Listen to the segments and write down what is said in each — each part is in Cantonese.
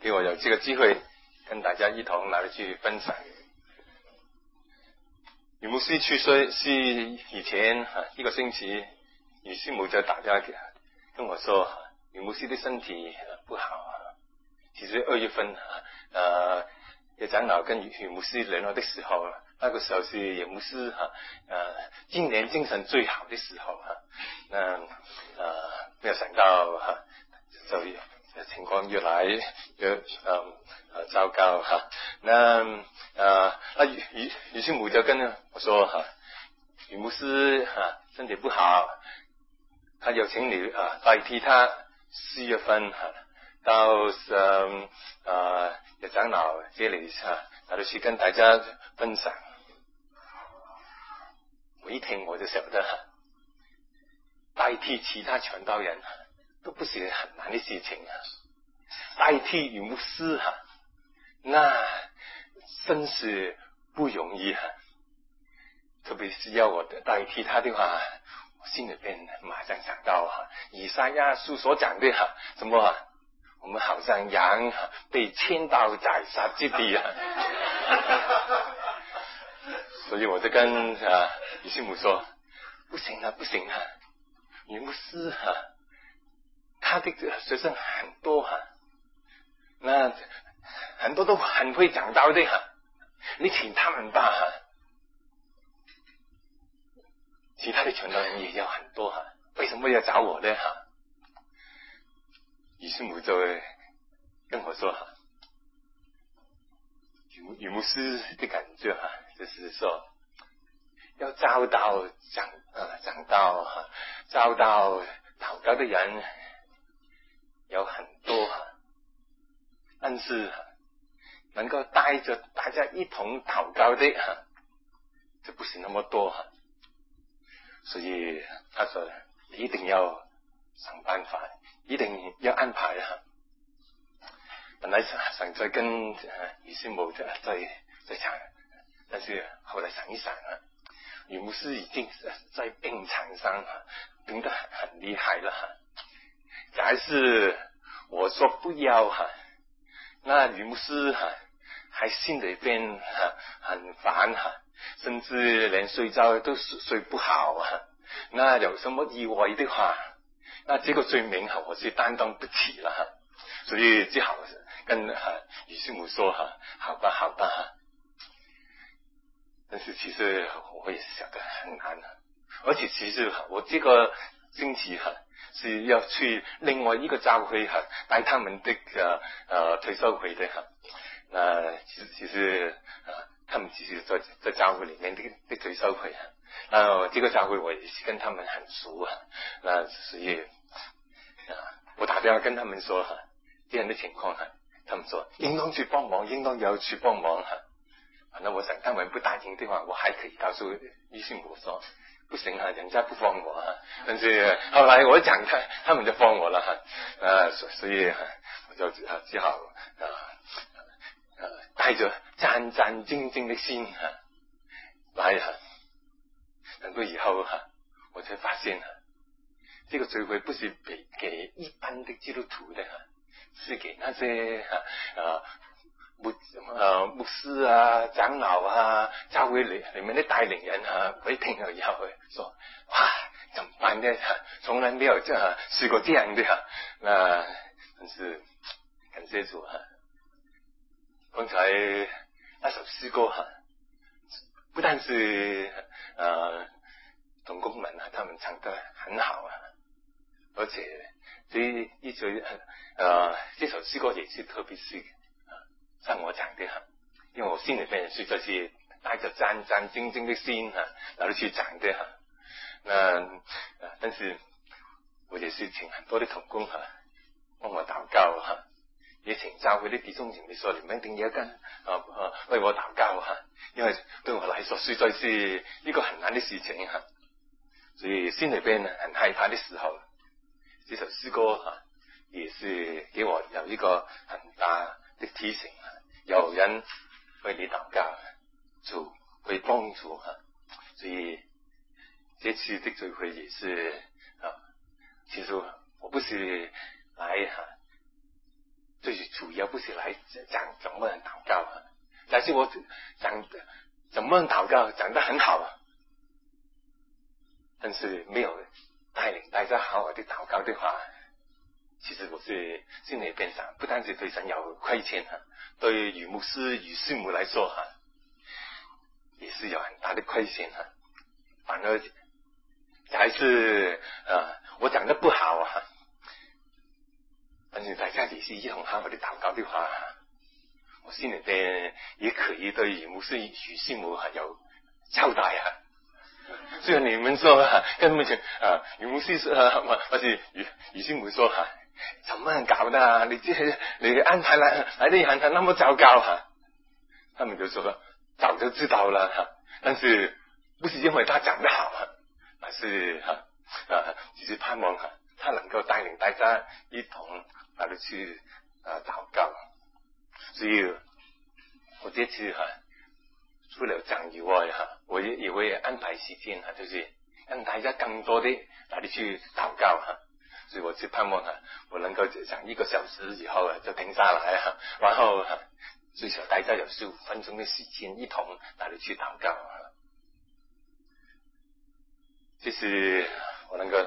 给我有这个机会跟大家一同来去分享。余牧师去世以前一个星期，余师母就打电话跟我说，余牧师的身体不好。其实2月份叶长老跟余牧师联络的时候，那个时候是余牧师今年精神最好的时候没有想到就情况越来越糟糕那余师母就跟我说余牧师身体不好，他有请你代替他4月份到叶长老这里来去跟大家分享。我一听我就晓得代替其他传道人都不是很难的事情代替余牧师那真是不容易特别是要我代替他的话，我心里边马上想到以赛亚书所讲的什么我们好像羊被牵到宰杀之地所以我就跟余师母说，不行余牧师他的学生很多那很多都很会讲道的你请他们吧其他的传道人也有很多为什么要找我呢余师母就跟我说余牧师的感觉就是说要找到讲道找到祷告的人有很多但是能够带着大家一同祷告的就不是那么多所以他说你一定要想办法，一定要安排本来想再跟余师母再讲，但是后来想一想余牧师已经在病场上病得很厉害了假是我说不要那余牧师还心里边很烦甚至连睡觉都睡不好那有什么意外的话，那这个罪名我是担当不起了所以只好跟余师母说好吧但是其实我也晓得很难而且其实我这个星期是要去另外一个教会带他们的退休会的其实他们其实在教会里面的退休会这个教会我也是跟他们很熟那所以我打电话跟他们说这样的情况他们说应当去帮忙，应当要去帮忙那我想他们不答应的话，我还可以告诉余师母说不行人家不帮我但是后来我讲他们就帮我了所以我就只好带着战战兢兢的心来等到以后我才发现这个聚会不是给一般的基督徒的是给那些牧师长老教会里面的带领人我一听了以后说哇怎么办呢从来没有试过这样的那真是感谢主刚才那首诗歌不但是同工们他们唱得很好而且这首诗歌也是特别是像我讲的因为我心里面实在是带着战战兢兢的心来去讲的但是我也是请很多的同工帮我祷告也请教会的弟兄姐妹说你们一定要跟为我祷告因为对我来说实在是一个很难的事情所以心里边很害怕的时候，这首诗歌也是给我有一个很大的提醒有人为你祷告主会帮助所以这次的聚会也是其实我不是来最主要要不是来讲怎么祷告，但是我讲怎么祷告讲得很好，但是没有带领大家好好的祷告的话，其实我是心里边想，不单是对神有亏欠，对于牧师与师母来说也是有很大的亏欠，反而还是我讲的不好但是大家也是一同好好的祷告的话，我心里边也可以对于牧师与师母有交代虽然你们说跟他们讲与牧师或是与师母说怎么搞的你安排来的安排那么糟糕他们就说早就知道了但是不是因为他讲得好而是只是盼望他能够带领大家一同来去祷告。所以我这次除了讲以外我也会安排时间就是让大家更多的来去祷告所以我是盼望我能够讲1个小时以后就停下来然后最少大家有15分钟的时间一同来去祷告就是我能够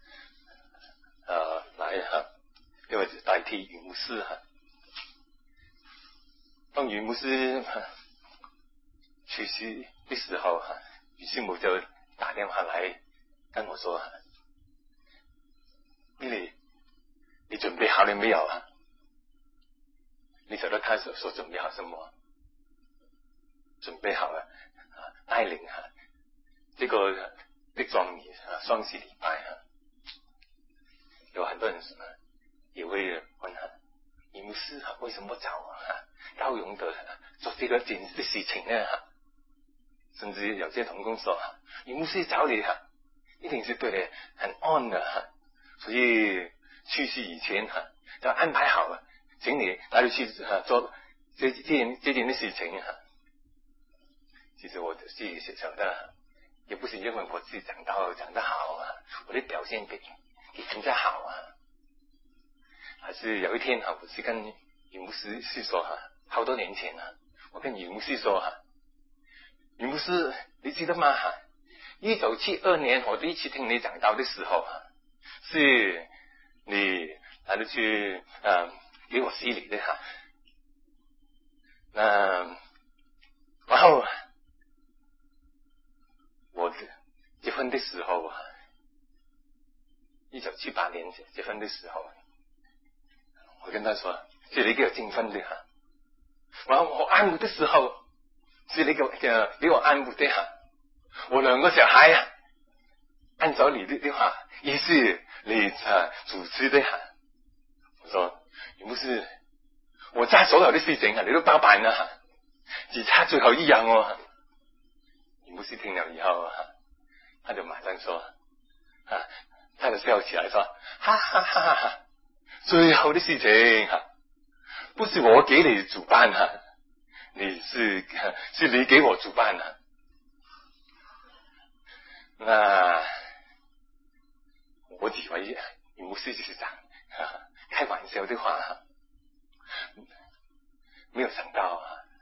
来因为代替于牧师当于牧师去世的时候于师母就打电话来跟我说你准备好了没有你晓得他所准备好什么？准备好了带领这个的双喜礼拜有很多人也会问你牧师为什么找高勇的做这个件的事情呢甚至有些同工说你牧师找你一定是对你很安的所以去世以前就安排好了请你来去做这件的事情其实我自己想的也不是因为我自己讲得好我的表现比人家好还是有一天我是跟于牧师说好多年前我跟于牧师说于牧师你记得吗1972年我第一次听你讲道的时候是你来去给我洗礼的然后我结婚的时候1978年结婚的时候我跟他说是你给我订婚的然后我按摩的时候是你给我按摩的我2个小孩按照你的话也是你主持的我说你不是我家所有的事情你都包办了只差最后一样你不是听了以后他就马上说他就笑起来说哈哈哈哈最后的事情不是我给你主办是你给我主办那我以为你牧师就是讲开玩笑的话没有想到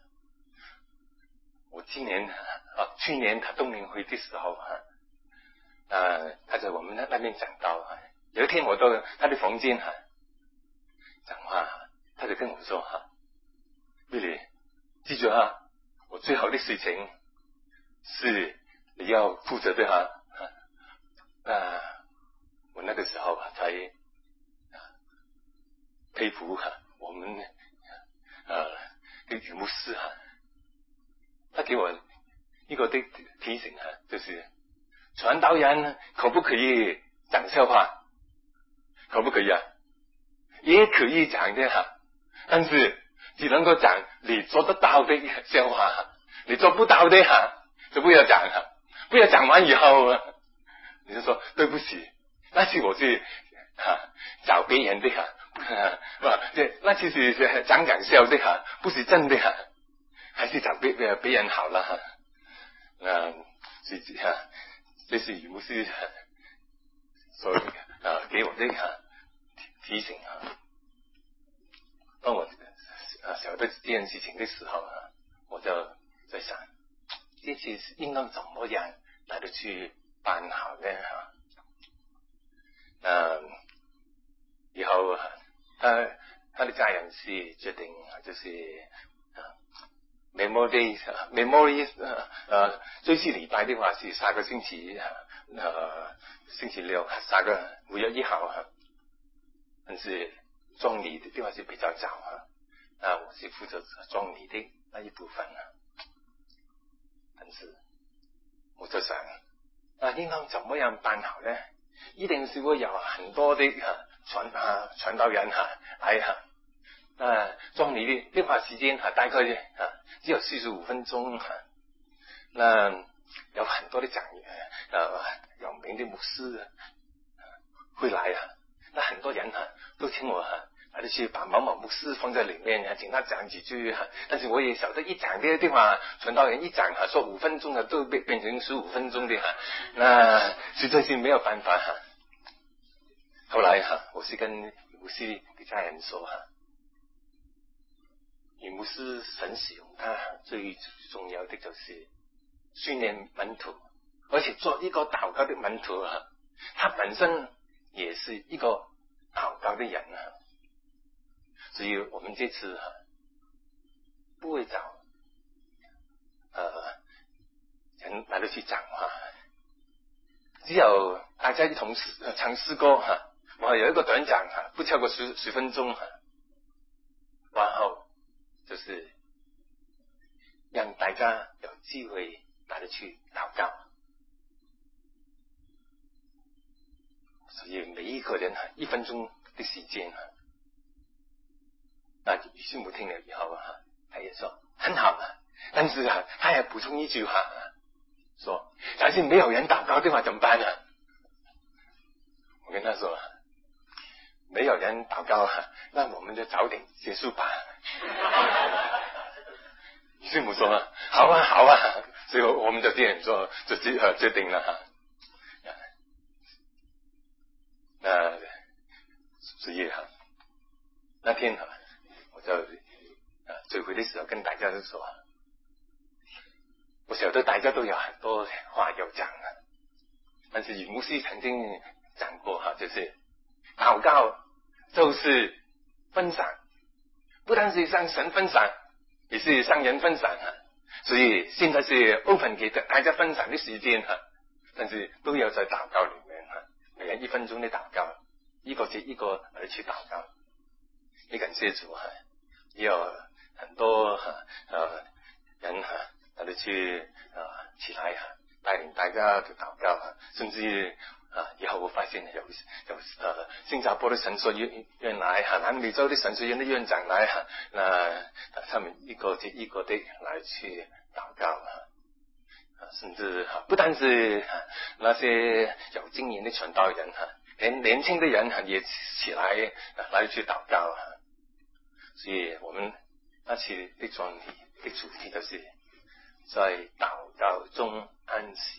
我去年他冬令会的时候他在我们那边讲到有一天我到他的房间讲话他就跟我说Billy 记住我最好的事情是你要负责的我那个时候才佩服我们的于牧师他给我一个的提醒就是传道人可不可以讲笑话可不可以也可以讲的但是只能够讲你做得到的笑话你做不到的就不要讲不要讲完以后你就说对不起那次我是找别人的那次是讲笑的不是真的还是找别人好了这是于牧师所给我的提醒当我晓得这件事情的时候我就在想，这次应当怎么样来得去办好呢？以后他的家人是决定就是memory 最是礼拜的话是下个星期星期六5月1号但是葬礼的话是比较早我是负责葬礼的那一部分但是我就想应当怎么样办好呢？一定是会有很多的传道人来葬礼的话时间大概只有45分钟那有很多的讲员有名的牧师会来那很多人都请我来去把某某牧师放在里面请他讲几句但是我也晓得一讲的话传道人一讲说5分钟都变成15分钟的那实在是没有办法后来我是跟牧师的家人说牧师神使用他最重要的就是训练门徒，而且做一个祷告的门徒他本身也是一个祷告的人所以我们这次不会找人来得去讲话，只有大家一同唱诗歌我有一个短讲不超过10分钟然后就是让大家有机会来得去祷告，所以每一个人1分钟的时间那于是我听了以后他也说很好但是他也补充一句话说假如没有人祷告的话怎么办我跟他说没有人祷告那我们就早点结束吧于是我说好啊所以我们就这样做就决定了那所以那天我就聚会的时候跟大家都说我晓得大家都有很多话要讲但是牧师曾经讲过就是祷告就是分享，不单是向神分享也是向人分享所以现在是 open 给大家分享的时间但是都要在祷告里面每人1分钟的祷告，一个接一个来去祷告。也感谢主也有很多人来去起来带领大家的祷告甚至以后我发现有新加坡的神学院来南美洲的神学院的院长来那他们一个接一个的来去祷告甚至不单是那些有经验的传道人连年轻的人也起来去祷告所以我们那次的葬礼的主题就是在祷告中安息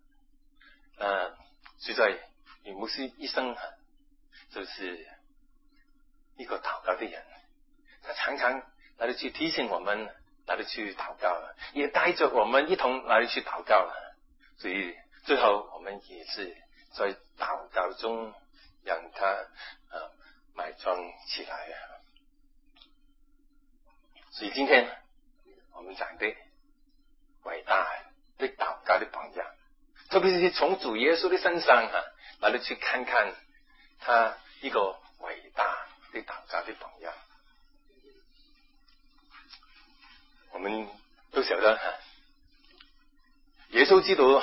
实在牧师一生就是一个祷告的人，他常常来去提醒我们来去祷告也带着我们一同来去祷告所以最后我们也是在祷告中让他埋葬起来所以今天我们讲的伟大的祷告的榜样，特别是从主耶稣的身上来去看看他一个伟大的祷告的榜样。我们都晓得耶稣基督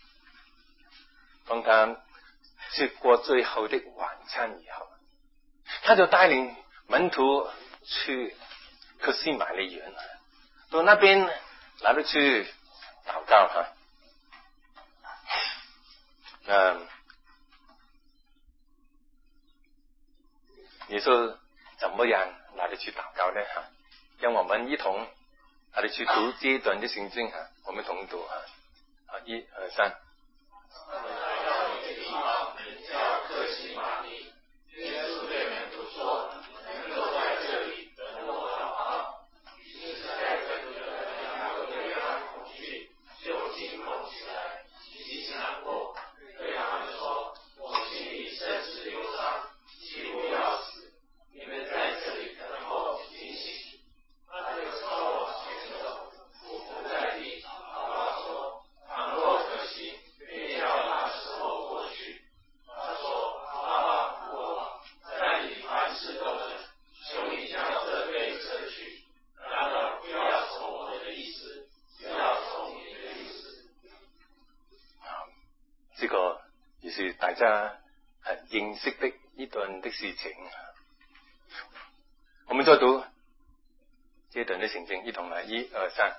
当他吃过最后的晚餐以后，他就带领门徒去客西马尼园到那边来得去祷告耶稣怎么样来得去祷告呢让我们一同来得去读这一段的圣经我们同读1、2、3。 大家很认识的一段的事情。我们再读这段的圣经，一同来，1、2、3。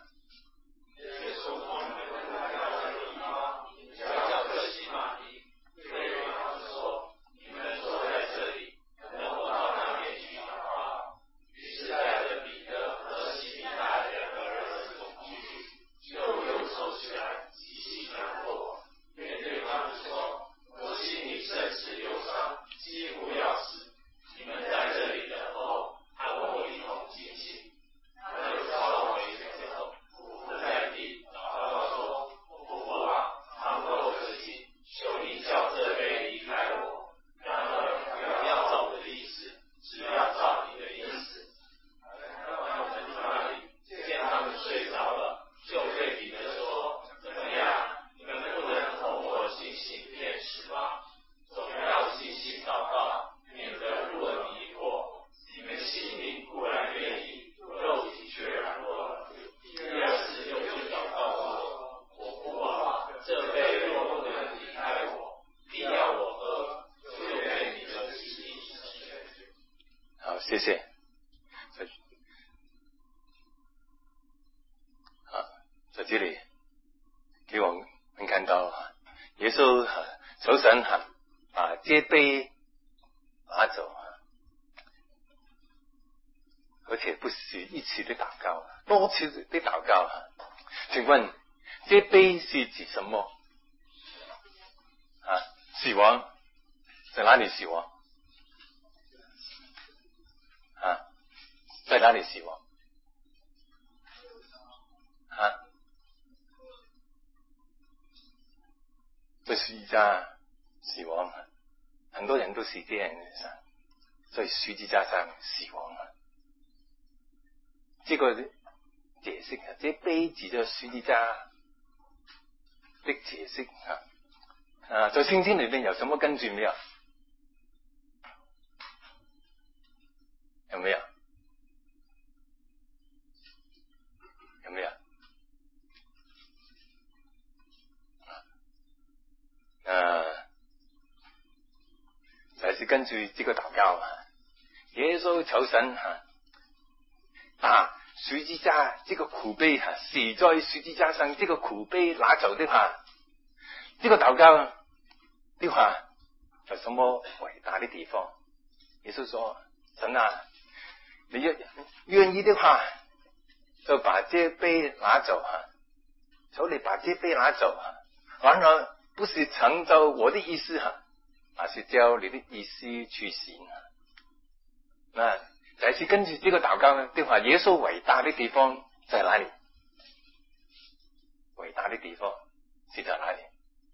谢谢。在这里给我们看到耶稣求神把这杯拿走，而且不是一次的祷告，多次的祷告。请问这杯是指什么？死亡在哪里死亡？在哪里死亡？在十字架死亡，很多人都是这样的，在十字架上死亡。这个解释这杯指着十字架的解释在圣经里面有什么根据没有？有没有？有没有？才是根据这个祷告，耶稣求神把十字架这个苦杯死在十字架上这个苦杯拿走的话，这个祷告的话有什么伟大的地方？耶稣说：神啊，你愿意的话就把这杯拿走，求你把这杯拿走，然而不是成就我的意思而是照你的意思去行。那才是根据这个祷告的话，耶稣伟大的地方在哪里？伟大的地方是在哪里？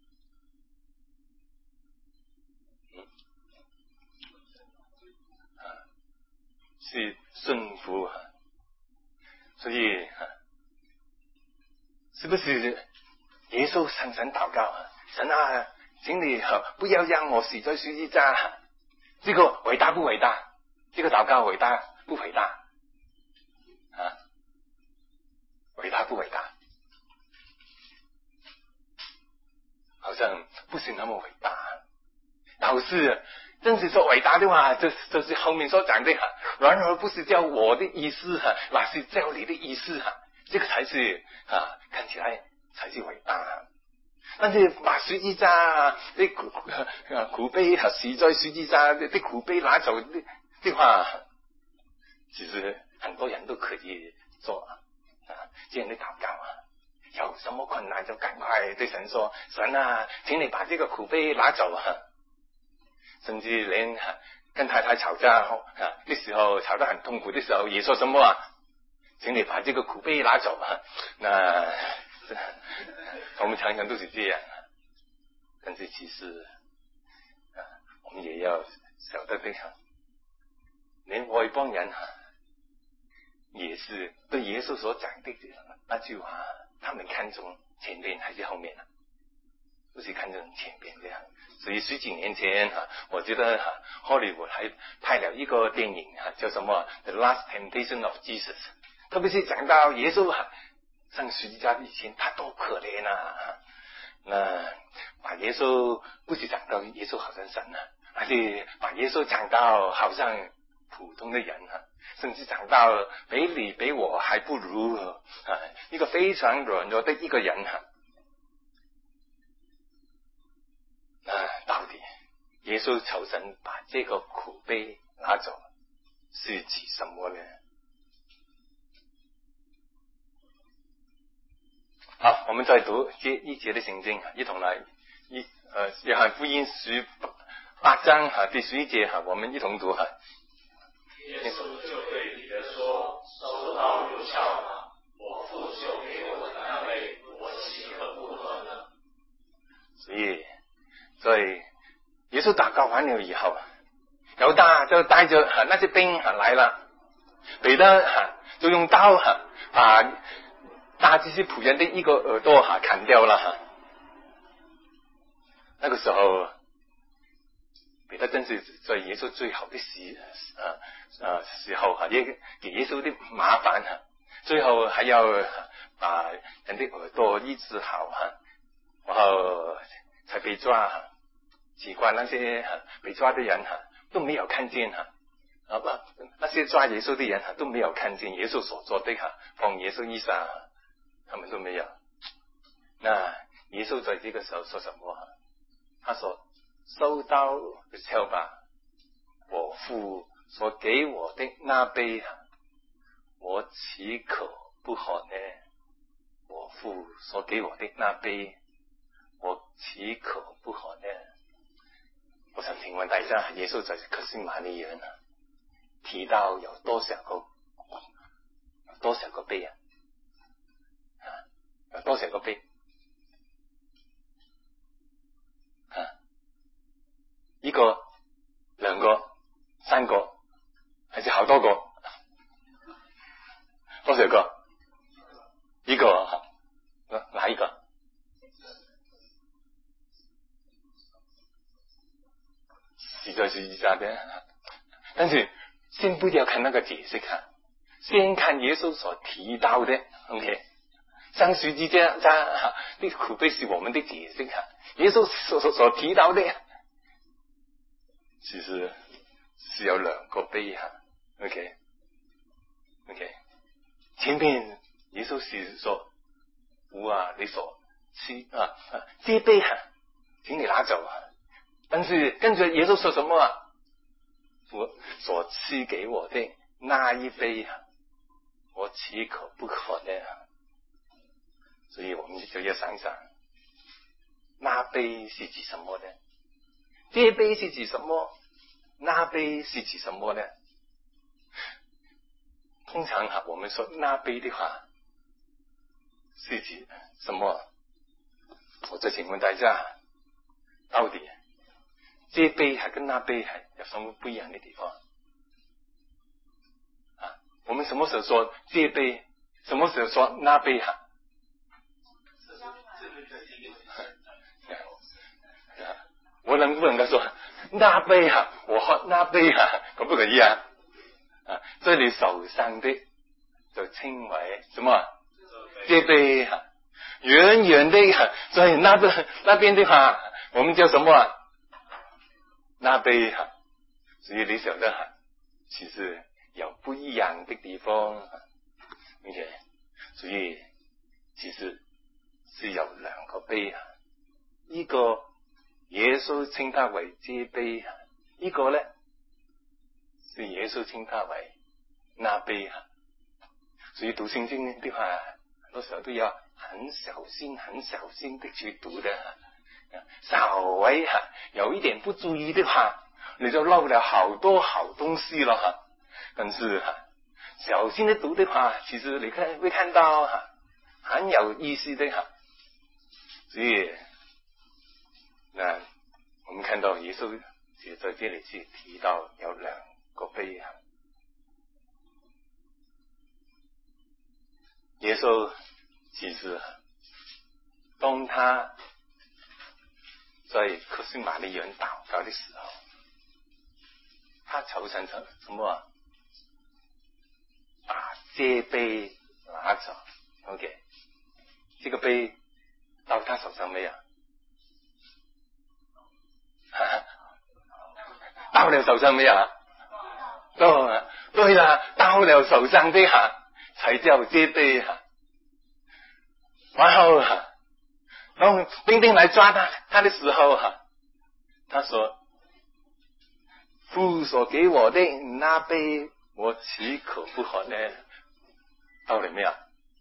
是顺服。所以是不是耶稣向神祷告，神啊，请你不要让我死在十字架，这个伟大不伟大？这个祷告伟大不伟大？伟大不伟大？好像不是那么伟大。倒是真是说伟大的话，就是后面所讲的然而不是照我的意思那是照你的意思这个才是看起来才是伟大。但是把十字架的苦杯死在十字架的苦杯拿走的话，其实很多人都可以做这样的祷告有什么困难就赶快对神说：神啊，请你把这个苦杯拿走甚至连跟太太吵架的时候，吵得很痛苦的时候，也说什么请你把这个苦杯拿走那我们常常都是这样。但是其实我们也要晓得的，连外邦人也是对耶稣所讲的那句话，他们看重前面还是后面都是看重前面的。所以十几年前我觉得好莱坞还拍了一个电影叫什么 The Last Temptation of Jesus， 特别是讲到耶稣上十字架以前他多可怜那把耶稣不是讲到耶稣好像神啊，而是把耶稣讲到好像普通的人啊，甚至讲到比你比我还不如啊，一个非常软弱的一个人啊。那到底耶稣求神把这个苦杯拿走是指什么呢？好，我们再读这一节的圣经，一同来约翰福音18章第11节我们一同读耶稣就对彼得说：“收到有效吗？我父所给我的那杯，我岂可不喝呢？” 所以耶稣祷告完了以后，犹大就带着那些兵来了，彼得就用刀把大祭司仆人的一个耳朵砍掉了那个时候彼得真是在耶稣最好的时候也给耶稣的麻烦最后还要把人的耳朵医治好然后才被抓。奇怪，那些被抓的人都没有看见那些抓耶稣的人都没有看见耶稣所做的放耶稣一杀，他们都没有。那耶稣在这个时候说什么？他说：“收到的时候吧，我父所给我的那杯，我岂可不喝呢？我父所给我的那杯，我岂可不喝呢？”我想请问大家，耶稣在客西马尼园提到有多少个杯有多少个杯一个、两个、三个，还是好多个？多少个？一个哪一个？实在是一下的，但是先不要看那个解释先看耶稣所提到的 OK， 像十字架的苦杯是我们的解释耶稣所提到的其实是有两个杯OK， 前面耶稣是说父你所吃这杯请你拿走但是跟着耶稣说什么我所赐给我的那一杯我岂可不喝呢？所以我们就要想想那杯是指什么呢？这杯是指什么？那杯是指什么呢？通常我们说那杯的话是指什么？我再请问大家，到底这杯跟那杯有什么不一样的地方我们什么时候说这杯，什么时候说那杯我能不能够说那杯我喝那杯可不可以这里手上的就称为什么？这杯远远的所以那边的话我们叫什么那杯所以你晓得其实有不一样的地方OK， 所以其实是有两个杯一个耶稣称它为这杯一个呢是耶稣称它为那杯所以读圣经的话很多时候都要很小心的去读的稍微有一点不注意的话你就漏了好多好东西了但是小心的读的话其实你会看到很有意思的所以那我们看到耶稣也在这里是提到有两个杯耶稣其实当他在客西马尼园祷告的时候他求神什么把这杯拿走 OK， 这个杯到他手上没有到了手上没有啊？对了，到了手上的才叫接杯然后当兵丁来抓他的时候他说：“父所给我的那杯，我岂可不喝呢？”到了没有？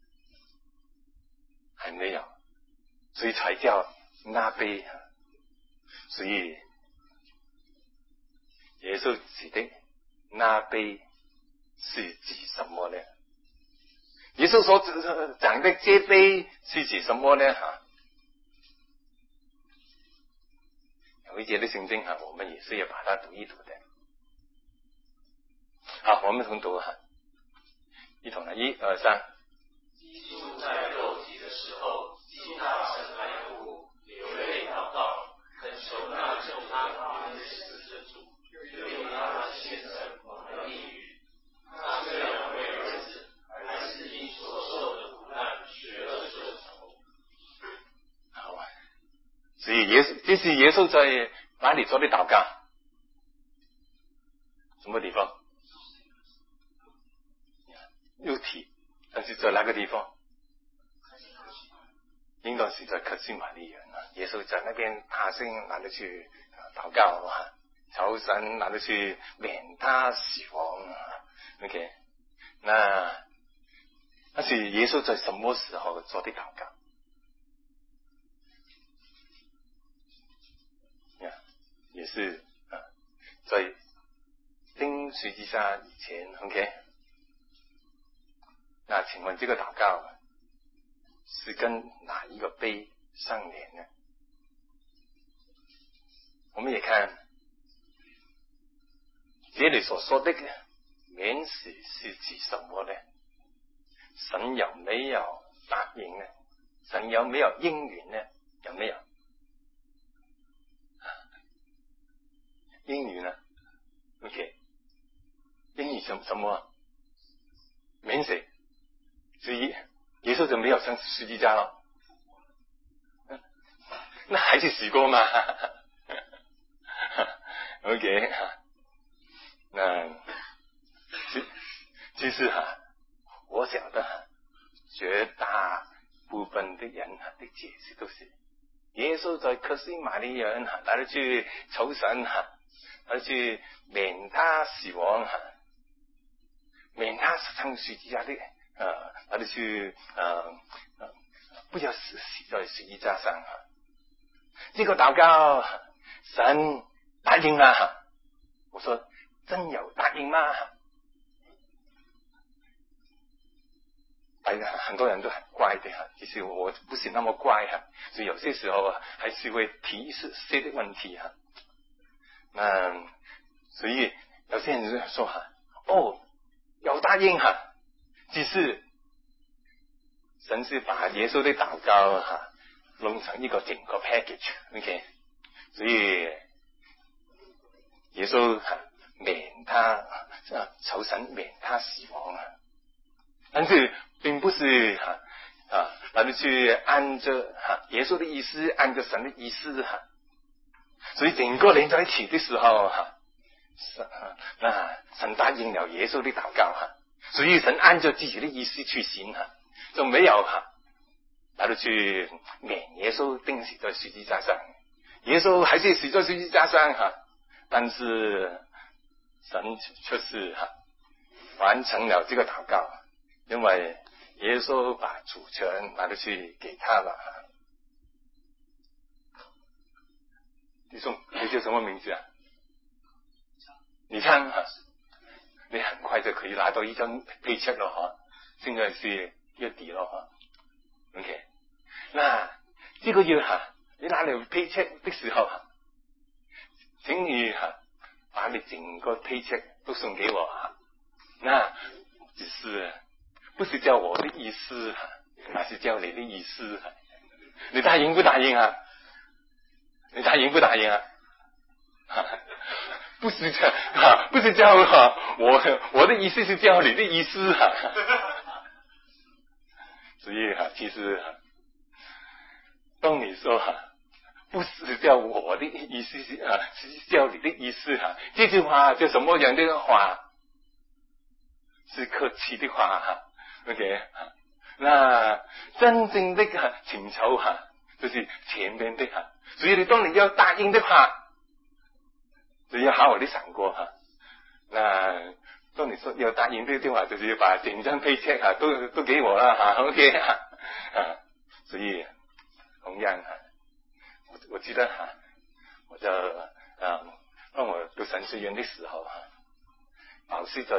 还没有，所以才叫那杯。所以耶稣指的那杯是指什么呢？耶稣所讲的这杯是指什么呢？有一节的圣经我们也是要把它读一读的。好，我们同读一同来，1、2、3。 基督在肉体的时候，击打神来哭，流泪祷告，恳求那救他脱离死之主，又用他的献身蒙了应允。他虽然为儿子，还是因所受的苦难学了救赎。 好所以这是耶稣在哪里做的祷告？什么地方？肉体，但是在哪个地方？应当是在客西马尼园耶稣在那边大声拿着去祷告求神拿着去免他死亡OK， 那是耶稣在什么时候做的祷告？也是在钉十字架以前 OK。那请问这个祷告是跟哪一个杯相连呢？我们也看这里所说的免死是指什么呢？神有没有答应呢？神有没有应允呢？有没有应允呢 ？OK， 应允什么？免死。所以耶稣就没有上十字架了，那还是死过吗？OK， 那其实我晓得绝大部分的人的解释都是耶稣在客西马尼园来去求神来去免他死亡免他上十字架的来去不要死在十字架上这个祷告神答应了我说真有答应吗？很多人都很怪的其实我不是那么怪所以有些时候还是会提一些的问题所以有些人就说有答应只是神是把耶稣的祷告弄成一个整个 package OK， 所以耶稣免他求神免他死亡但是并不是来去按着耶稣的意思按着神的意思所以整个连在一起的时候神答应了耶稣的祷告所以神按照自己的意思去行就没有来去免耶稣钉死在十字架上，耶稣还是死在十字架上但是神却是完成了这个祷告，因为耶稣把主权来去给他了。弟兄，你叫什么名字啊？你看你很快就可以拿到一张配check了现在是月底了OK， 那这个月你拿了配check的时候请你把你整个配check都送给我那只是不是叫我的意思那是叫你的意思你答应不答应你答应不答应不是叫我的意思是叫你的意思所以其实当你说不是叫我的意思是叫你的意思这句话就什么样的话？是客气的话OK 那真正的请求就是前面的所以当你要答应的话，就要好好的想过那当你说要答应的话，就是要把整张配签都给我了OK 所以同样我记得我就当我读神学院的时候老师在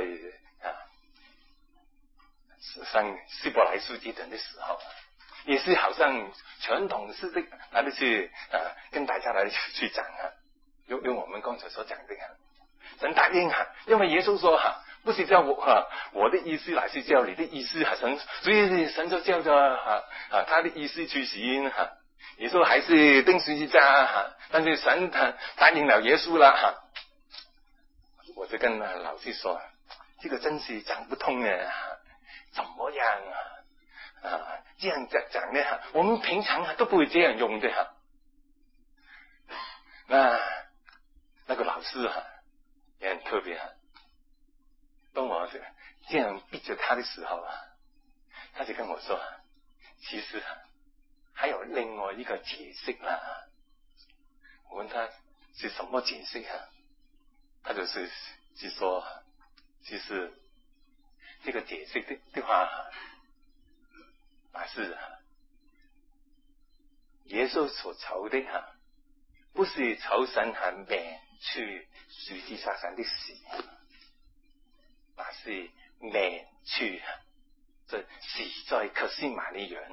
上希伯来书这段的时候，也是好像传统式的来的去跟大家来去讲用我们刚才所讲的神答应因为耶稣说不是叫我的意思，乃是叫你的意思神，所以神就叫着他的意思去行耶稣还是钉十字架但是神答应了耶稣了我就跟老师说，这个真是讲不通怎么样这样讲呢我们平常都不会这样用的那个老师也很特别当我这样逼着他的时候他就跟我说，其实还有另外一个解释我问他是什么解释他就是说，其实这个解释的话是耶稣所求的不是求神免去十字架上的死，而是免去这死在客西马尼园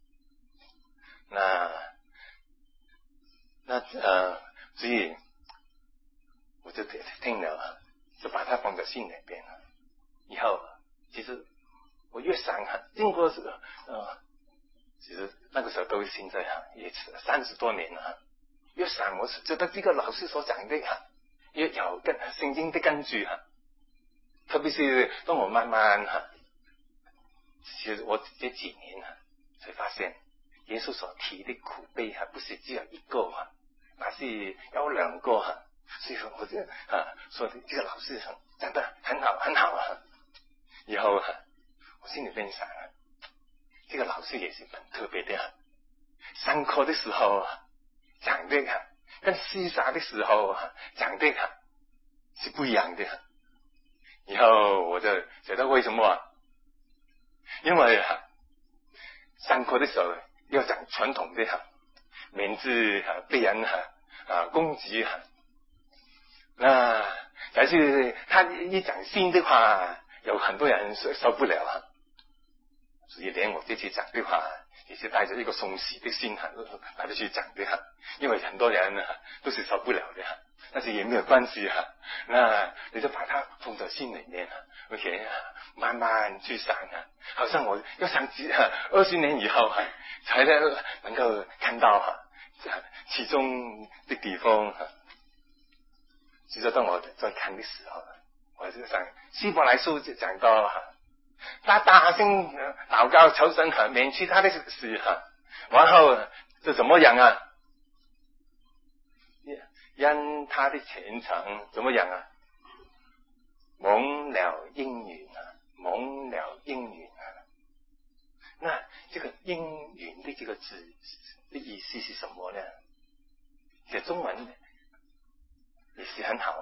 所以我就听了，就把它放在心里边以后其实我越想经过其实那个时候都现在也30多年了越想我觉得这个老师所讲的越有圣经的根据特别是当我慢慢其实我这几年才发现耶稣所提的苦悲不是只有一个而是有2个所以我就说这个老师讲得很好很好以后我心里边想这个老师也是很特别的上课的时候讲的跟思想的时候讲的是不一样的以后我就觉得为什么因为上课的时候要讲传统的免致被人攻击但是他一讲新的话有很多人受不了所以连我这次讲的话也是带着一个松弛的心来去讲的因为很多人都是受不了的但是也没有关系那你就把它放在心里面OK 慢慢去想好像我要想20年以后才能够看到其中的地方其实当我在看的时候我就想希伯来书就讲到他大声祷告求神免去他的死然后这怎么样因他的虔诚怎么样蒙了应允蒙了应允那这个应允的这个字的意思是什么呢？其实中文也是很好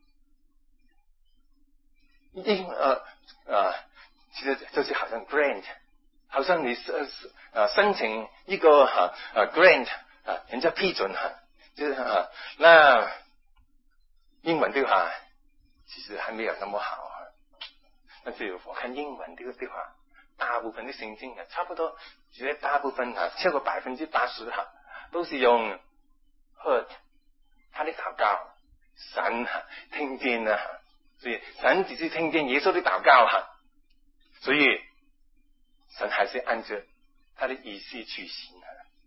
其实就是好像 grant 好像你申请一个grant 人家批准就是那英文的话其实还没有那么好但是我看英文的话大部分的圣经差不多绝大部分超过80%都是用他的祷告神听见所以神只是听见耶稣的祷告所以神还是按照他的意思去行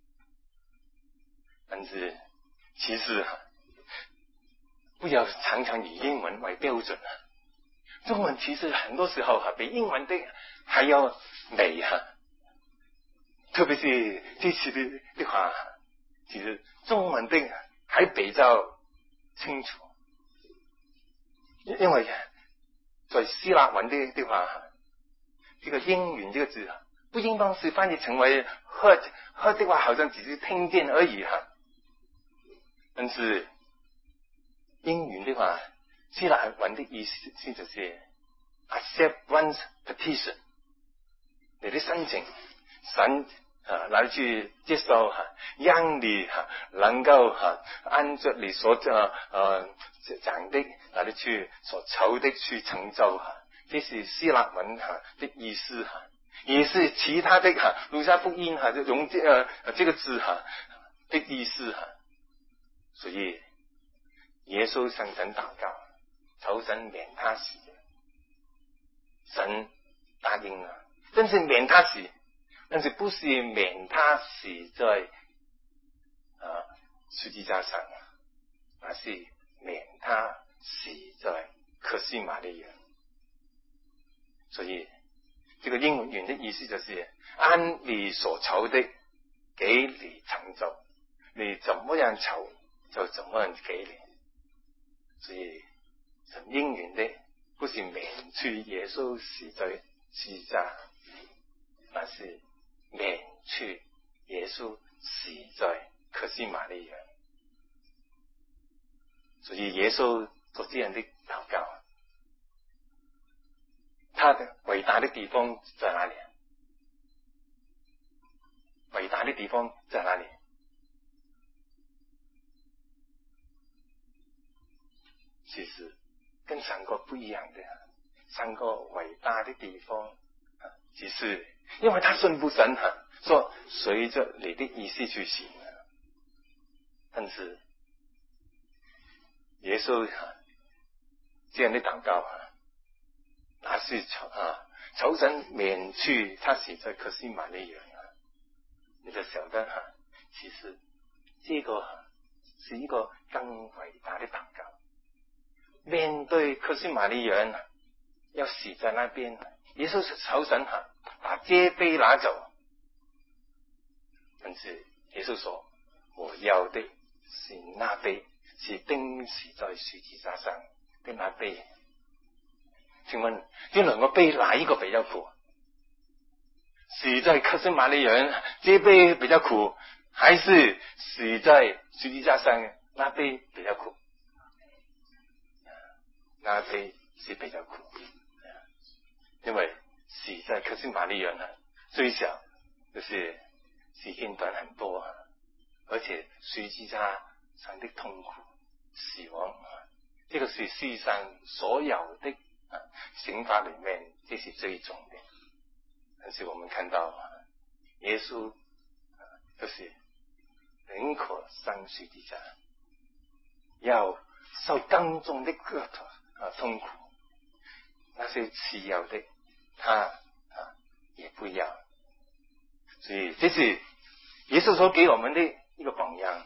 但是其实不要常常以英文为标准中文其实很多时候比英文的还要美特别是这次的话其实中文的还比较清楚，因为在希腊文的话，这个应允这个字不应当是翻译成为 heard 的话，好像只是听见而已但是应允的话，希腊文的意思就是 accept one's petition， 你的申请，神来去接受让你能够按照你所讲的来去所求的去成就这是希腊文的意思也是其他的路加福音就用这个字的意思所以耶稣向神祷告，求神免他死，神答应了，但是免他死，但是不是免他死在十字架上，而是免他死在客西马尼园。所以这个应允的意思就是按你所求的给你成就，你怎么样求就怎么样给你。所以神应允的不是免去耶稣死在十字架，而是免去耶稣死在客西马尼园。所以耶稣做这样的祷告，他的伟大的地方在哪里？伟大的地方在哪里？其实跟三个不一样的，三个伟大的地方只是因为他顺服神说随着你的意思去行，但是耶稣这样的祷告那是求神免去他死在客西马尼园你就晓得其实这个是一个更伟大的祷告。面对客西马尼园要死在那边，耶稣是求神把这杯拿走，但是耶稣说我要的是那杯，是钉死在十字架上的那杯。请问这两个杯哪一个比较苦？死在客西马尼园这杯比较苦，还是死在十字架上那杯比较苦？那杯是比较苦，因为死在客西马尼园最小就是时间短很多，而且十字架上的痛苦死亡，这个是世上所有的刑罚里面这是最重的。但是我们看到耶稣就是宁可上十字架，要受更重的痛苦，那些次要的他也不要。所以这是耶稣所给我们的一个榜样。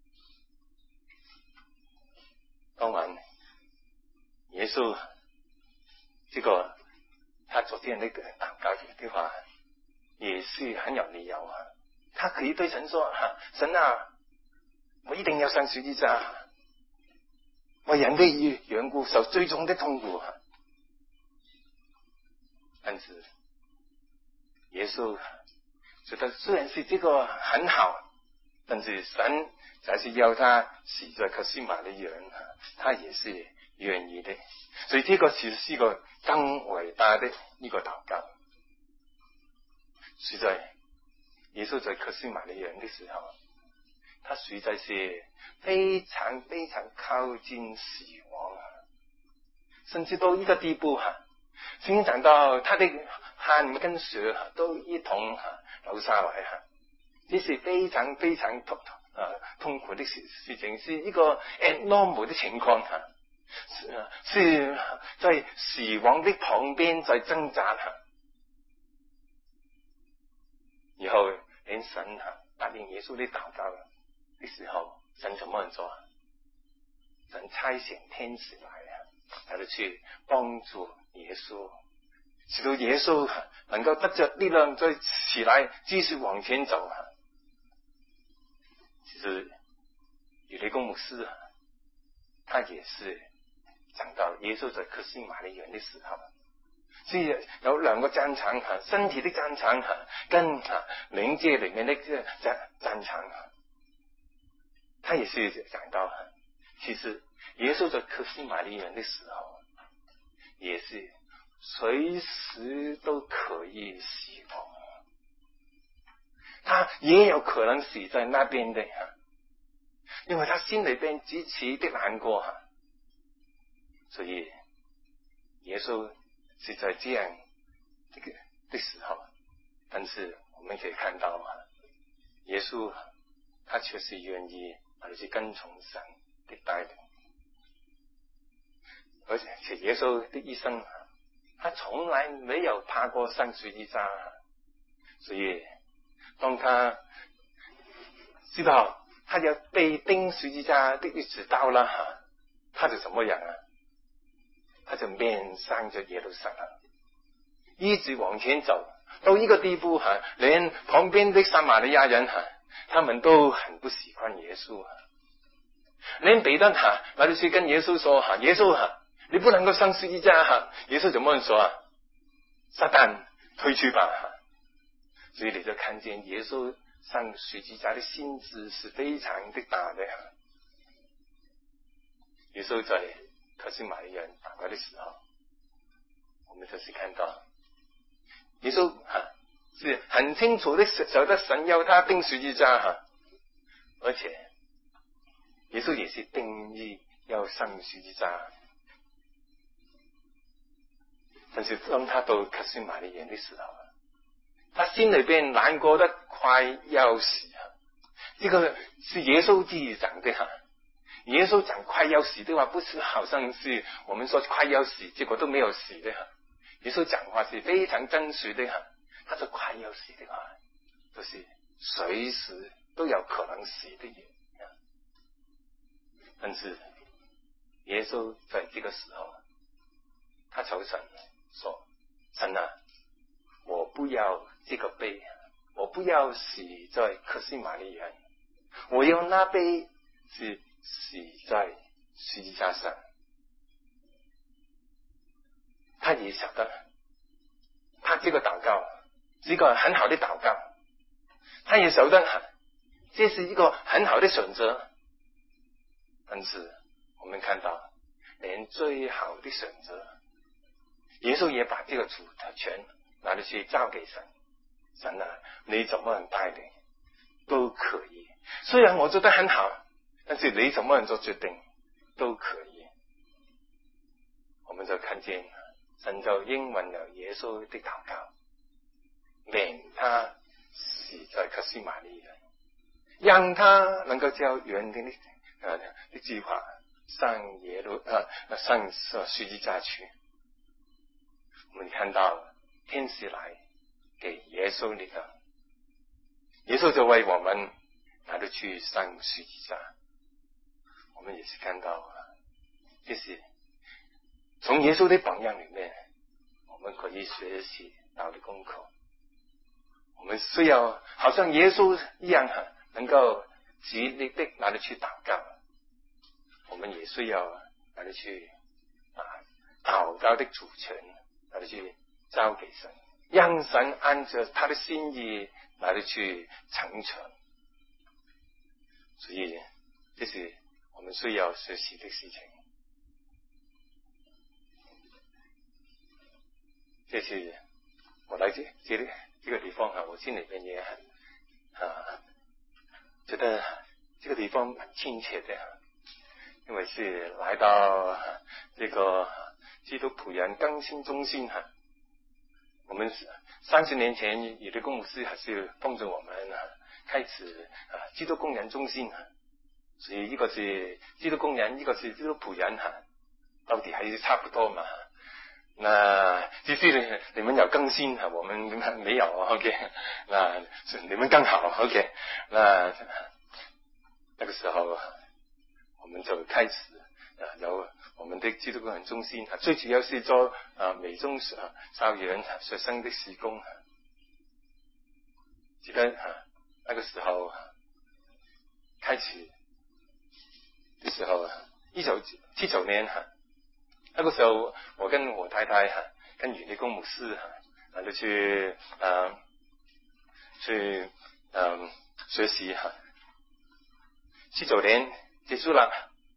当然耶稣这个他昨天那个祷告的话也是很有理由他可以对神说神我一定要上十字架，为人的缘故受最重的痛苦。但是耶稣觉得虽然是这个很好，但是神才是要他死在客西马尼园他也是愿意的。所以这个其实是一个更伟大的一个祷告。实在耶稣在客西马尼园的时候，他实在是非常非常靠近死亡，甚至到一个地步圣经讲到他的汗跟血都一同流下来这是非常非常痛苦的事情，是一个 abnormal 的情况是在死亡的旁边在挣扎以后连神答应耶稣的祷告的时候，神怎么做？神差遣天使来他去帮助耶稣，使到耶稣能够得着力量再起来继续往前走。其实有雷公牧师他也是讲到耶稣在客西马尼园的时候，所以有两个战场身体的战场跟灵界里面的战场他也是讲到其实耶稣在客西马尼园的时候也是随时都可以死亡，他也有可能死在那边的因为他心里边极其的难过所以耶稣是在这样这个的时候，但是我们可以看到耶稣他却是愿意去跟从神的带领，而且耶稣的一生他从来没有爬过上十字架，所以当他知道他要被钉十字架的日子到了他就怎么样他就面向着耶路撒冷，一直往前走，到一个地步连旁边的撒玛利亚人他们都很不喜欢耶稣连彼得来就去跟耶稣说耶稣你不能够上十字架耶稣怎么说撒旦退去吧所以你就看见耶稣上十字架的心智是非常的大的耶稣在客西马尼园祷告的时候，我们就是看到耶稣是很清楚的晓得神要他钉十字架而且耶稣也是定义要上十字架，但是当他到客西马尼园的时候，他心里边难过得快要死这个是耶稣自己讲的耶稣讲快要死的话，不是好像是我们说快要死结果都没有死的耶稣讲话是非常真实的他说快要死的话就是随时都有可能死的人但是耶稣在这个时候他求神说神我不要这个杯，我不要死在客西马尼园，我要那杯是死在十字架上。他也晓得他这个祷告是一个很好的祷告，他也晓得这是一个很好的选择，但是我们看到连最好的选择耶稣也把这个主权拿着去交给神，神你怎么样带领都可以，虽然我做得很好，但是你怎么样做决定都可以。我们就看见神就应允了耶稣的祷告，免他死在客西马尼园，让他能够叫原定的计划上十字架去。我们看到天使来给耶稣力量，耶稣就为我们拿着去上十字架。我们也是看到就是从耶稣的榜样里面我们可以学习到的功课，我们需要好像耶稣一样能够极力的拿着去祷告，我们也需要拿着去祷告的主权拿着去交给神，让神按照他的心意拿着去成全。所以这是我们需要学习的事情。这是我来这个地方我心里面也很觉得这个地方很亲切的，因为是来到这个基督仆人更新中心我们30年前有的公牧师还是帮助我们开始基督工人中心所以一个是基督工人，一个是基督仆人到底还是差不多嘛。那只是你们有更新我们没有 OK， 那你们更好 OK， 那个时候我们就开始有我们的基督工人中心最主要是做美中校园学生的事工记得那个时候开始的时候，1979年那个时候我跟我太太跟余立功牧师就去学习79年结束了，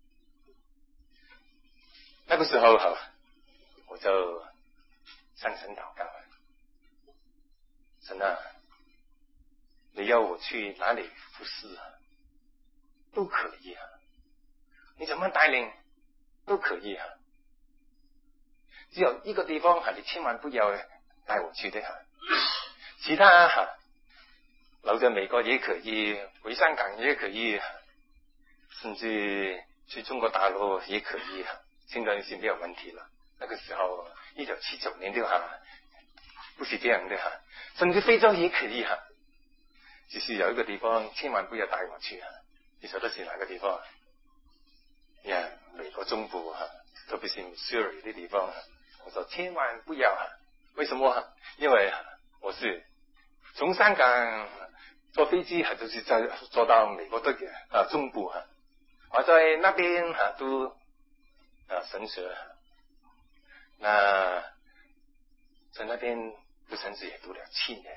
那个时候我就向神祷告，神啊，你要我去哪里服侍都可以你怎么带领都可以只有一个地方你千万不要带我去的其他留在美国也可以，回香港也可以，甚至去中国大陆也可以现在是没有问题了。那个时候1979年的不是这样的甚至非洲也可以只是有一个地方千万不要带我去你晓得是哪个地方美国中部特别是 Missouri 的地方我说千万不要为什么因为我是从香港坐飞机就是坐到美国的中部我在那边都神学那在那边读神学也读了7年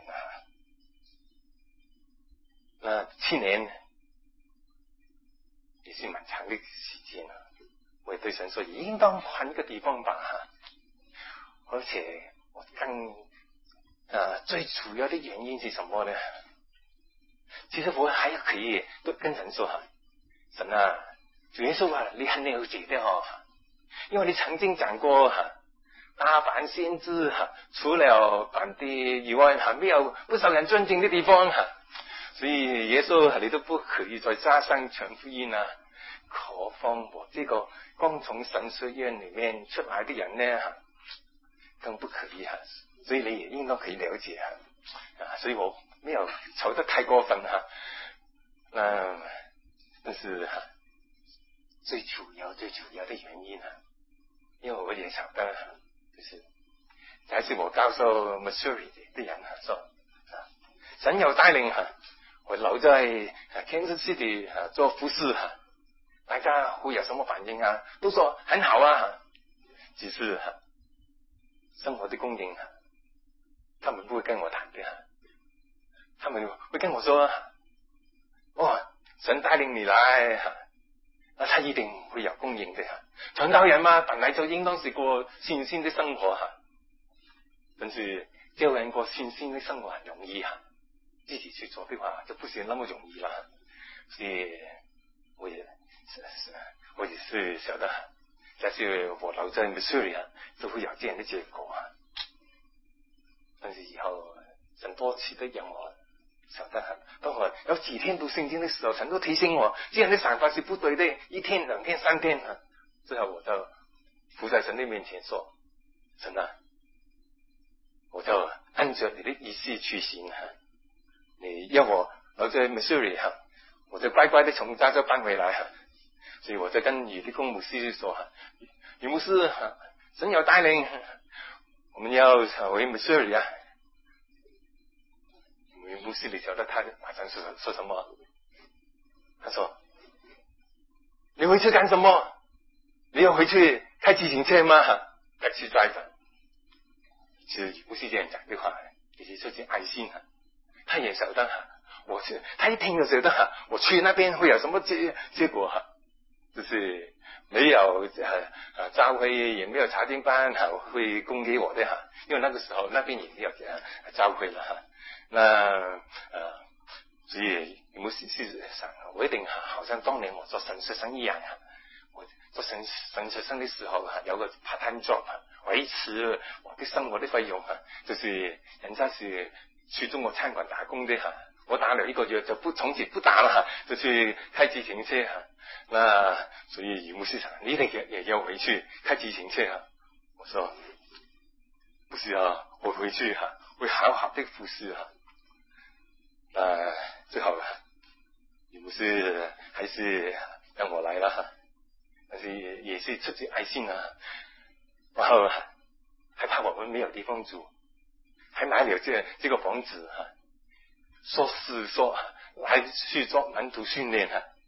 那7年也是蛮长的时间我也对神说应当换一个地方吧而且我更最主要的原因是什么呢？其实我还可以跟神说神啊，主耶稣你很了解的因为你曾经讲过大凡先知除了本地以外没有不受人尊敬的地方所以耶稣你都不可以再加上传福音何况我这个刚从神学院里面出来的人呢更不可以所以你也应当可以了解所以我没有吵得太过分但是最主要的原因因为我也晓得就是还是我告诉 Missouri 的人说神有带领我留在 Kansas City 做服侍大家会有什么反应都说很好只是生活的供应他们不会跟我谈的他们会跟我说神带领你来那他一定会有供应的传道人嘛本来就应当是过信心的生活但是教人过信心的生活很容易自己去做的话就不是那么容易了所以我也是晓得假设我留在 Missouri 就会有这样的结果但是以后神多次的让我晓得当我有几天读圣经的时候神都提醒我这样的想法是不对的1天2天3天最后我就伏在神的面前说神我就按照你的意思去行你要我留在 Missouri 我就乖乖的从加州搬回来所以我就跟余立功牧师说余牧师神有带领我们要回 Missouri 余牧师你晓得他马上说什么他说你回去干什么你要回去开自行车吗taxi driver 其实余牧师这样讲的话也是出自爱心他也晓得他一听就晓得我去那边会有什么结果就是没有教会也没有查经班会供给我的因为那个时候那边也没有教会了那所以余牧师想我一定好像当年我做神学生一样我做神学生的时候有个 part time job 维持我的生活的费用就是人家是去中国餐馆打工的我打了1个月就从此不打了就去开自行车那所以余牧师想你一定也要回去开自行车我说不是我回去会好好的服侍最后余牧师还是让我来了但是也是出自爱心然后还怕我们没有地方住还买了这个房子说是说来去做门徒训练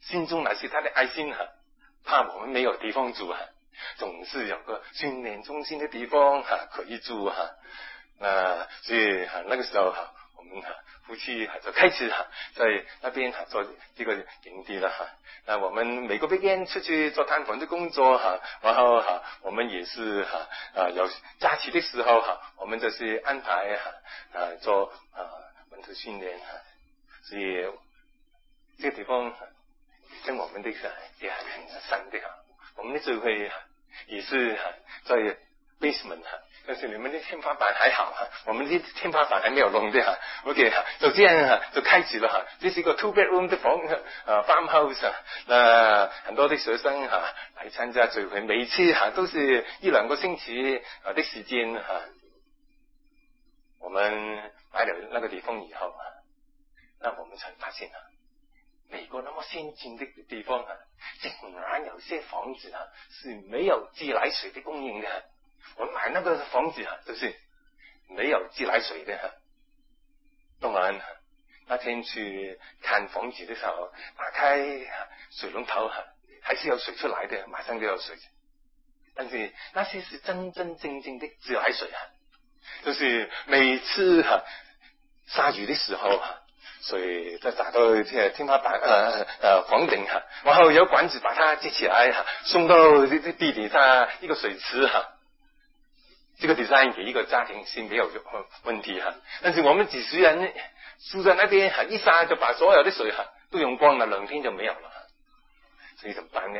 心中乃是他的爱心怕我们没有地方住总是有个训练中心的地方可以住所以那个时候我们夫妻就开始在那边做这个营地了那我们每个月出去做探访的工作然后我们也是有假期的时候我们就是安排做文图训练所以这个地方跟我们的也很深的我们的聚会也是在 basement但是你们的天花板还好我们的天花板还没有弄的OK 就这样就开始了这是一个 2 bedroom 的房farmhouse 那很多的学生来参加聚会，每一次都是1-2个星期的时间我们来了那个地方以后那我们才发现美国那么先进的地方竟然有些房子是没有自来水的供应的。我们买那个房子就是没有自来水的当然那天去看房子的时候打开水龙头还是有水出来的，马上就有水，但是那些是真真正正的自来水就是每次下雨的时候水再打到天花板房顶然后有管子把它接起来送到地底下一个水池这个 design 给一个家庭是没有问题但是我们几十人住在那边一下就把所有的水都用光了，2天就没有了，所以怎么办呢？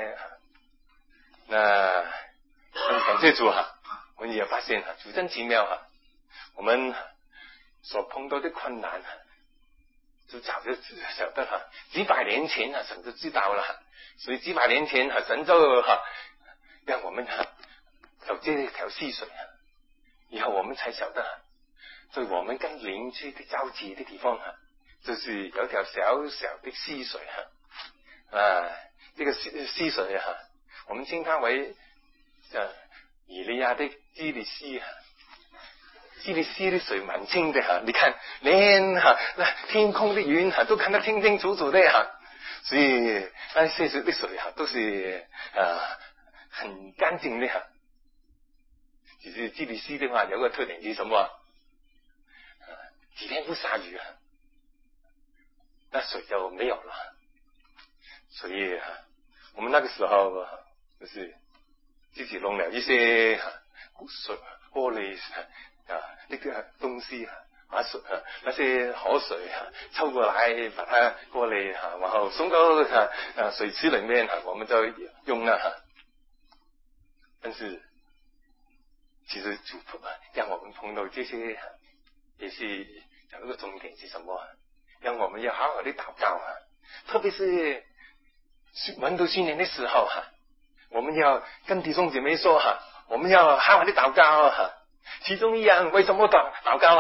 那感谢主我们也发现主真奇妙我们所碰到的困难就早就晓得几百年前神就知道了所以几百年前神就让我们有这条溪水以后我们才晓得所以我们跟邻居的交集的地方就是有条小小的溪水这个溪水我们称它为以利亚的基利溪基利溪的水蛮清的你看连那天空的云都看得清清楚楚的所以那些水的水都是很干净的只是基利溪的话有个特点是什么几天不下雨那水就没有了，所以我们那个时候就是自己弄了一些水玻璃那个东西把水那些河水抽过来把它过来然后送到水池里面我们就用了但是其实主让我们碰到这些也是有一个重点是什么让我们要好好的祷告特别是门徒训练的时候我们要跟弟兄姐妹说我们要好好的祷告其中一样为什么祷告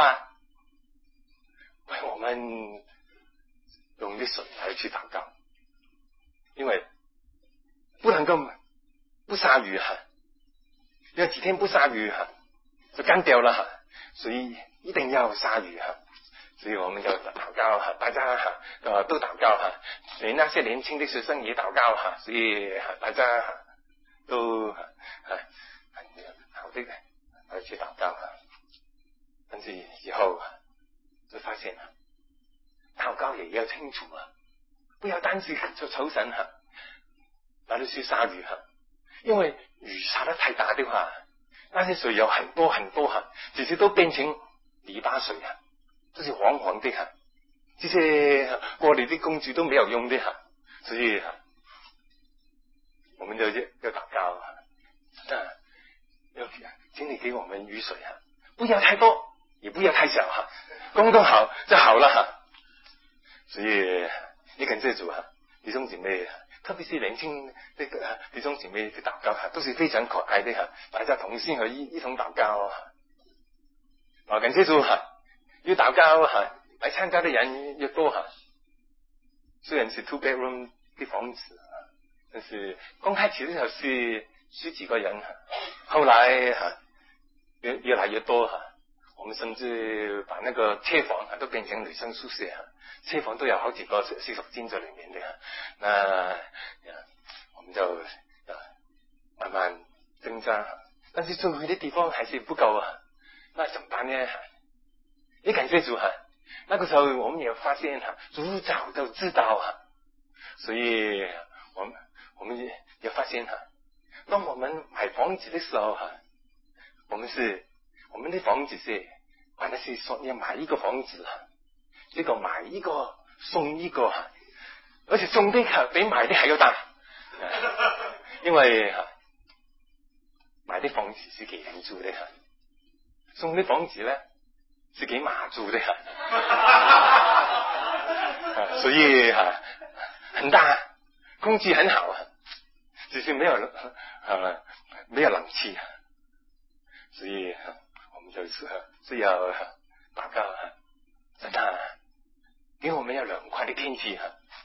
为我们用的水来去祷告，因为不能够不下雨有几天不下雨就干掉了所以一定要下雨所以我们就祷告大家都祷告连那些年轻的学生也祷告所以大家都好的来去祷告但是以后就发现祷告也要清楚不要单是就求神那就去下雨因为雨下得太大的话那些水有很多很多其实都变成泥巴水这是黄黄的这些过滤的工具都没有用的所以我们就要祷告要请你给我们雨水不要太多也不要太小刚刚好就好了所以你感谢主弟兄姐妹特别是年轻那个弟兄姐妹的祷告都是非常可爱的大家同心合一一同祷告感谢主要祷告来参加的人越多虽然是 2 bedroom 的房子但是刚开始的时候是10几个人后来越来越多我们甚至把那个车房都变成女生宿舍，车房都有好几个洗手间在里面的。那我们就慢慢增加，但是住的地方还是不够啊。那怎么办呢？也感谢主那个时候我们也发现主早就知道所以我们也发现当我们买房子的时候我们的房子是本来是说要买一个房子这个买一个送一个而且送的比买的还要大因为买的房子是给人住的送的房子呢是给马住的所以很大，空气很好只是没有冷气所以我们就是要祷告神给我们要凉快的天气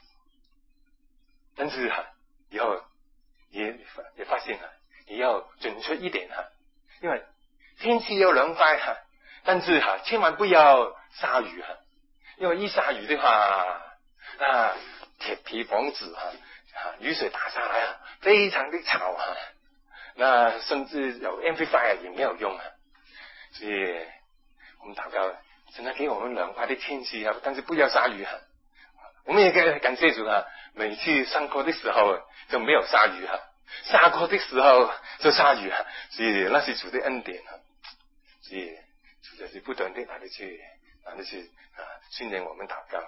但是以后也发现也要准确一点因为天气要凉快但是千万不要下雨因为一下雨的话铁皮房子雨水打下来非常的吵那甚至有 amplifier 也没有用所以我们祷告神给我们凉快的天气但是不要下雨我们也感谢主每次上课的时候就没有下雨下课的时候就下雨所以那是主的恩典所以主就是不断的来的去训练我们祷告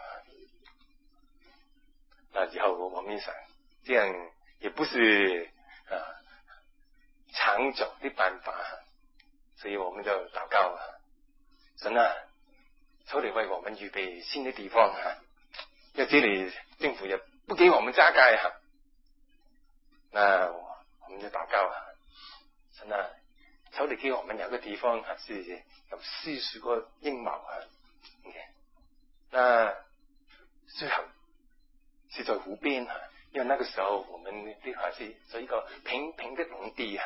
那以后我们想这样也不是长久的办法所以我们就祷告神求你为我们预备新的地方因为这里政府也不给我们加盖那我们就祷告神求你给我们有个地方是有40个英亩那最好是在湖边因为那个时候我们的是在一个平平的农地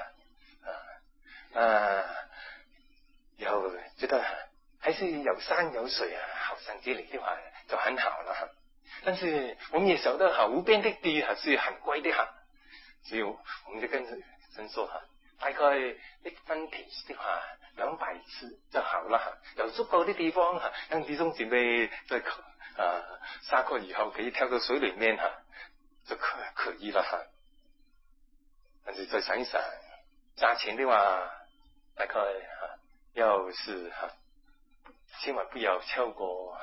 以后觉得还是有山有水好像这里的话就很好了但是我们也晓得湖边的地是很贵的所以我们就跟神说大概1分田的话200次就好了有足够的地方让弟兄姊妹在下课以后可以跳到水里面就可以了但是再想一想价钱的话大概要是千万不要超过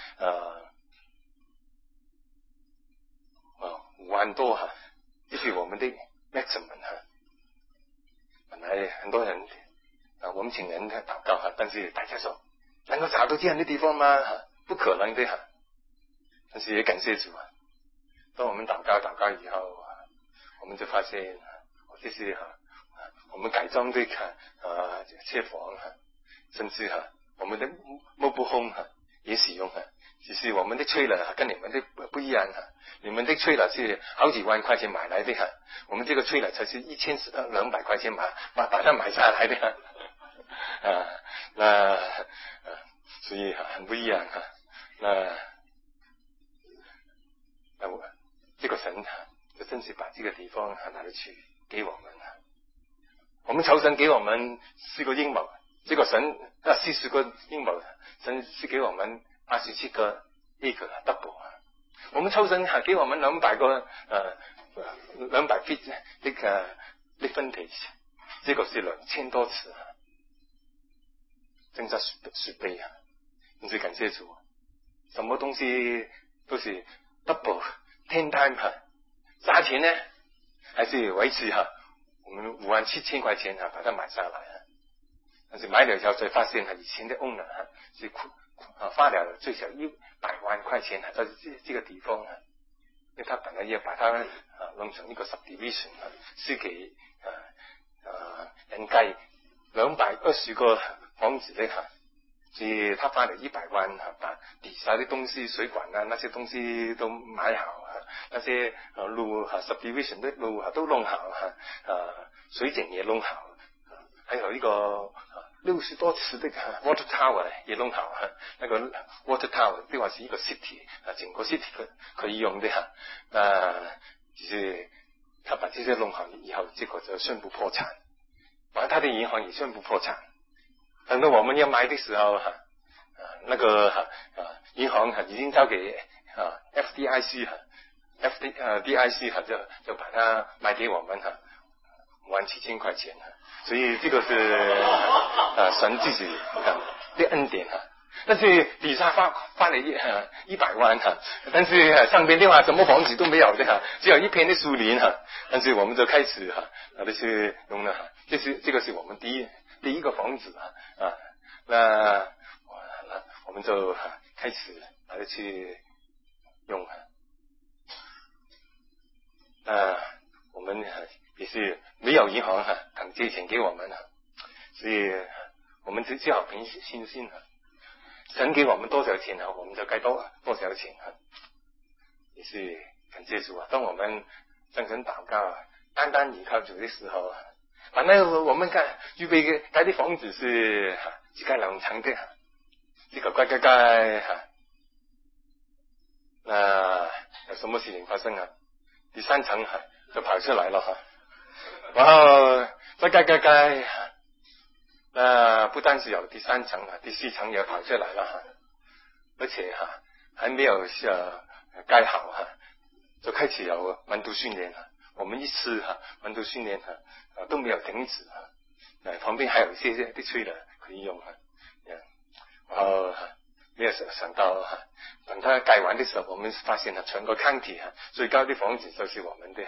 5万多这是我们的 maximum 本来很多人我们请人祷告但是大家说能够找到这样的地方吗不可能的但是也感谢主当我们祷告以后我们就发现这是我们改装的车房甚至我们的mobile home也使用只是我们的trailer跟你们的不一样你们的trailer是好几万块钱买来的我们这个trailer才是1200块钱把它买下来的那所以很不一样那这个神就真是把这个地方拿来去给我们我们求神给我们4个英亩这个神40个英亩神是给我们87个acre double 我们求神给我们200个200 feet 的frontage这个是2000多次增加10倍真是感谢主什么东西都是 double 10 times 价钱呢还是维持我们57000块钱把它买下来但是买了以后才发现以前的 owner 是花了最少100万块钱在这个地方因为他本来要把它弄成一个 subdivision 是给人盖220个房子的所以他花了100万把底下的东西水管那些东西都买好那些路subdivision 的路都弄好水井也弄好还有一个 60多尺的 water tower 也弄好那个 water tower 对话是一个 city 整个 city 可以用的就是他把这些弄好以后，结果就宣布破产，然后他的银行也宣布破产。等到我们要买的时候那个银行已经交给FDIC DIC 就把它卖给我们17000块钱所以这个是神自己的恩典但是底下发了100万但是上边的话什么房子都没有的只有一片的树林但是我们就开始就是用了这个是我们第一个房子那我们就开始把它去用我们也是没有银行肯借钱给我们所以我们只好凭信心神给我们多少钱我们就该多少钱也是感谢主当我们向神祷告单单依靠主的时候反正我们预备盖的房子是只盖2层的这个盖有什么事情发生第3层就跑出来了然后再盖不单是有第3层第4层也跑出来了而且还没有盖好就开始有门徒训练我们一次门徒训练都没有停止旁边还有一些的吹了可以用然后没有想到等他盖完的时候我们发现全国康体最高的房子就是我们的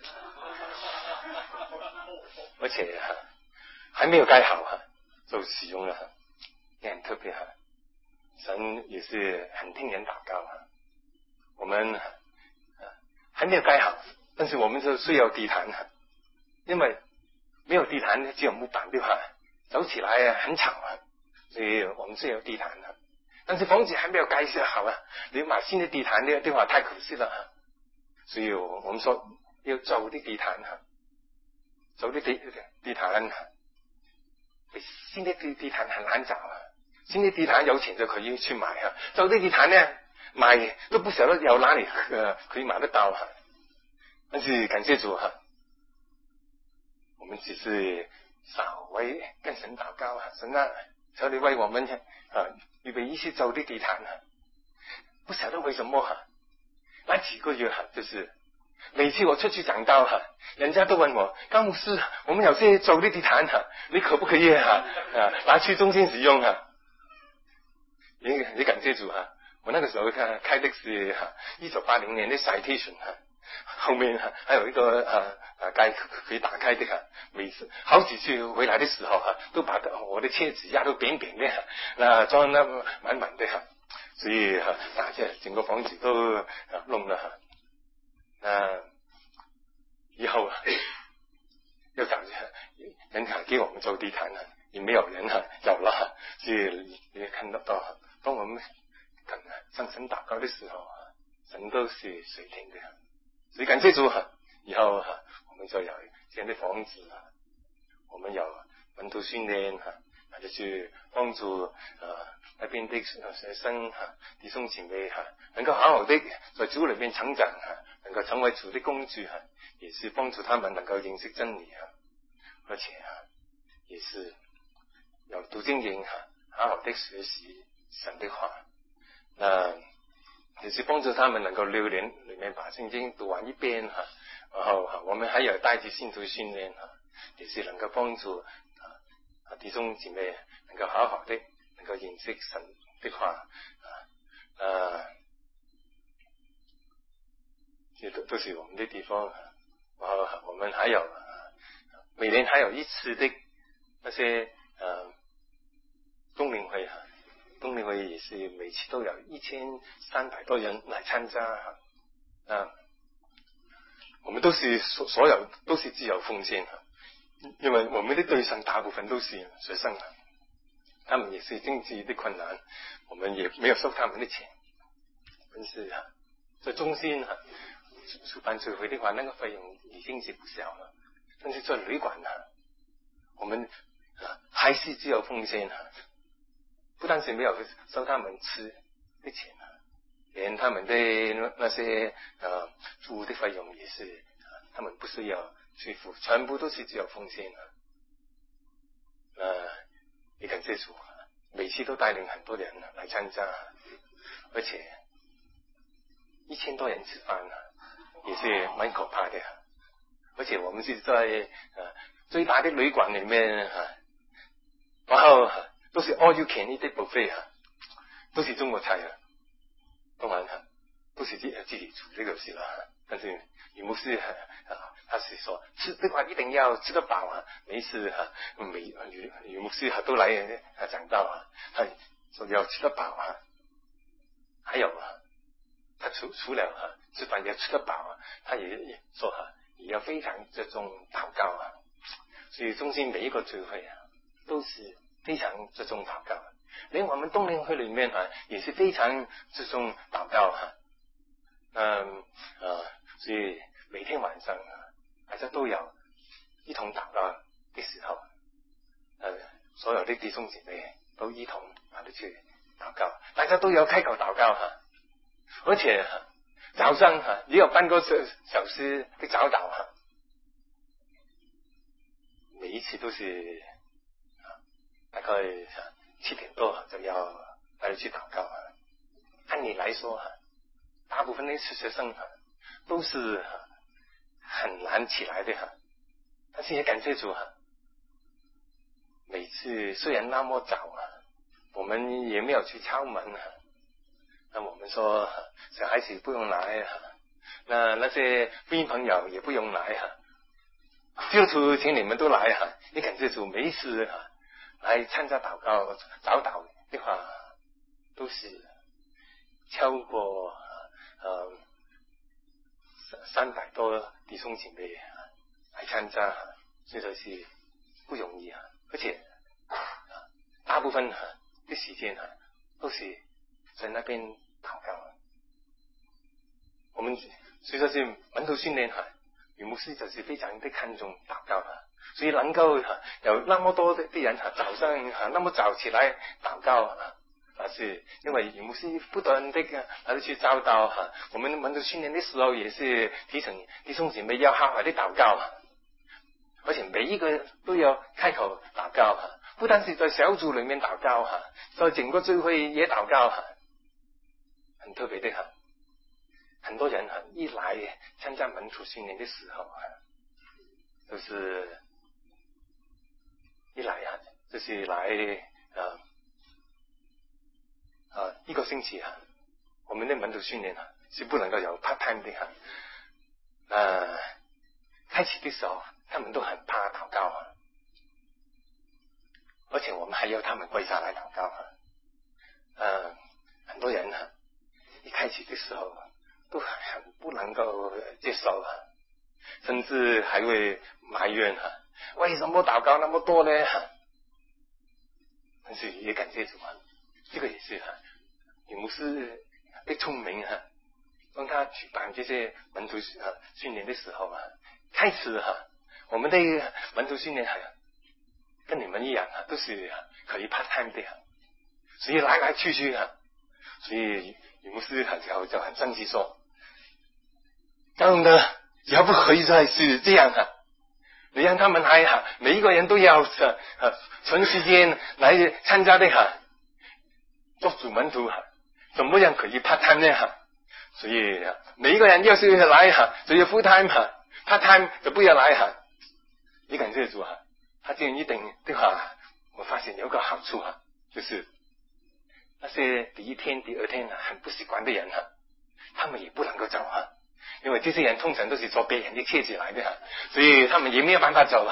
而且还没有盖好就使用了也很特别神也是很听人祷告我们还没有盖好但是我们就需要地毯因为没有地毯只有木板的话走起来很吵所以我们需要地毯但是房子还没有盖好你买新的地毯的话太可惜了所以我们说要走的地毯走的地毯新的地毯很难找新的地毯有钱就可以去买走的地毯呢买都不晓得有哪里可以买得到但是感谢主我们只是稍微跟神祷告神求你为我们预备一些走的地毯不晓得为什么那几个月就是每次我出去讲道人家都问我高牧师我们有些走的地毯你可不可以拿去中心使用也感谢主我那个时候开的是1980年的 Citation 后面还有一个盖可以打开的每次好几次回来的时候都把我的车子压得扁扁的装得满满的所以整个房子都弄了以后要找人给我们做地毯也没有人有了所以也看到当我们向神祷告的时候神都是垂听的所以感谢主以后我们就有这样的房子我们有门徒训练就是帮助那边的学生弟兄姐妹能够好好的在主里面成长能够成为主的工具也是帮助他们能够认识真理而且也是有读经营好好的学习神的话也是帮助他们能够6年里面把圣经读完一遍然后我们还有带着信徒训练也是能够帮助弟兄姐妹能够好好的能够认识神的话这都是我们的地方然后我们还有每年还有一次的那些冬令会冬令会也是每次都有1300多人来参加我们都是所有都是自由奉献因为我们的对象大部分都是学生他们也是经济的困难我们也没有收他们的钱但是在中心主办聚会的话那个费用已经是不小了但是在旅馆我们还是只有奉献不但是没有收他们吃的钱连他们的那些住的费用也是他们不需要去付，全部都是只有奉献你感谢主，每次都带领很多人来参加，而且1000多人吃饭也是蛮可怕的。而且我们是在最大的旅馆里面然后都是 all you can eat 的 buffet都是中国菜当然不是自己煮这个是了，但是余牧师他是说吃的话一定要吃得饱每一次余牧师都来讲到他说要吃得饱还有他除了吃饭要吃得饱他也说也要非常注重祷告所以中心每一个聚会都是非常注重祷告，连我们冬令会里面也是非常注重祷告所以每天晚上大家都有一同祷告的时候所有的弟兄姐妹都一同去祷告，大家都有开口祷告而且早上也有半个小时的早祷每一次都是大概7点多就要去祷告按理来说大部分的学生都是很难起来的但是也感谢主每次虽然那么早我们也没有去敲门那我们说小孩子不用来那些福音朋友也不用来基督徒请你们都来你感谢主，每一次来参加祷告早祷的话都是超过300多弟兄姐妹来参加，所以说是不容易而且大部分的时间都是在那边祷告我们所以说是门徒训练余牧师就是非常的看重祷告所以能够有那么多的人早上那么早起来祷告是因为余牧师不断的去教导我们门徒训练的时候也是提醒弟兄姐妹要好好的祷告而且每一个都要开口祷告不单是在小组里面祷告在整个聚会也祷告很特别的很多人一来参加门徒训练的时候就是一来就是来一个星期我们的门徒训练是不能够有 part time 的开始的时候他们都很怕祷告而且我们还要他们跪下来祷告很多人一开始的时候都很不能够接受甚至还会埋怨为什么祷告那么多呢但是也感谢主这个也是余牧师的聪明当他举办这些门徒训练的时候开始我们的门徒训练跟你们一样都是可以 part time 的所以来来去去所以余牧师就很生气说真的要不可以再是这样你让他们每一个人都要存时间来参加的做主门徒怎么样可以 part time 呢所以每一个人要是来就要 full time part time 就不要来你感谢主他这样一定的话我发现有个好处就是那些第一天第二天很不习惯的人他们也不能够走因为这些人通常都是做别人的妻子来的所以他们也没有办法走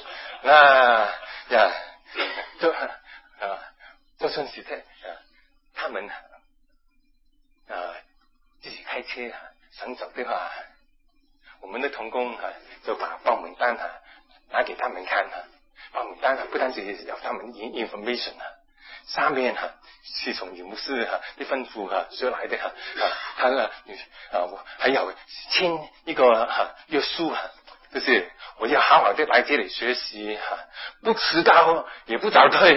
就算是他们自己开车想走的话我们的同工就把报名单拿给他们看报名单不单是有他们 information 上面是从余牧师的吩咐学来的他还有签一个约书就是我要好好的来这里学习不迟到也不早退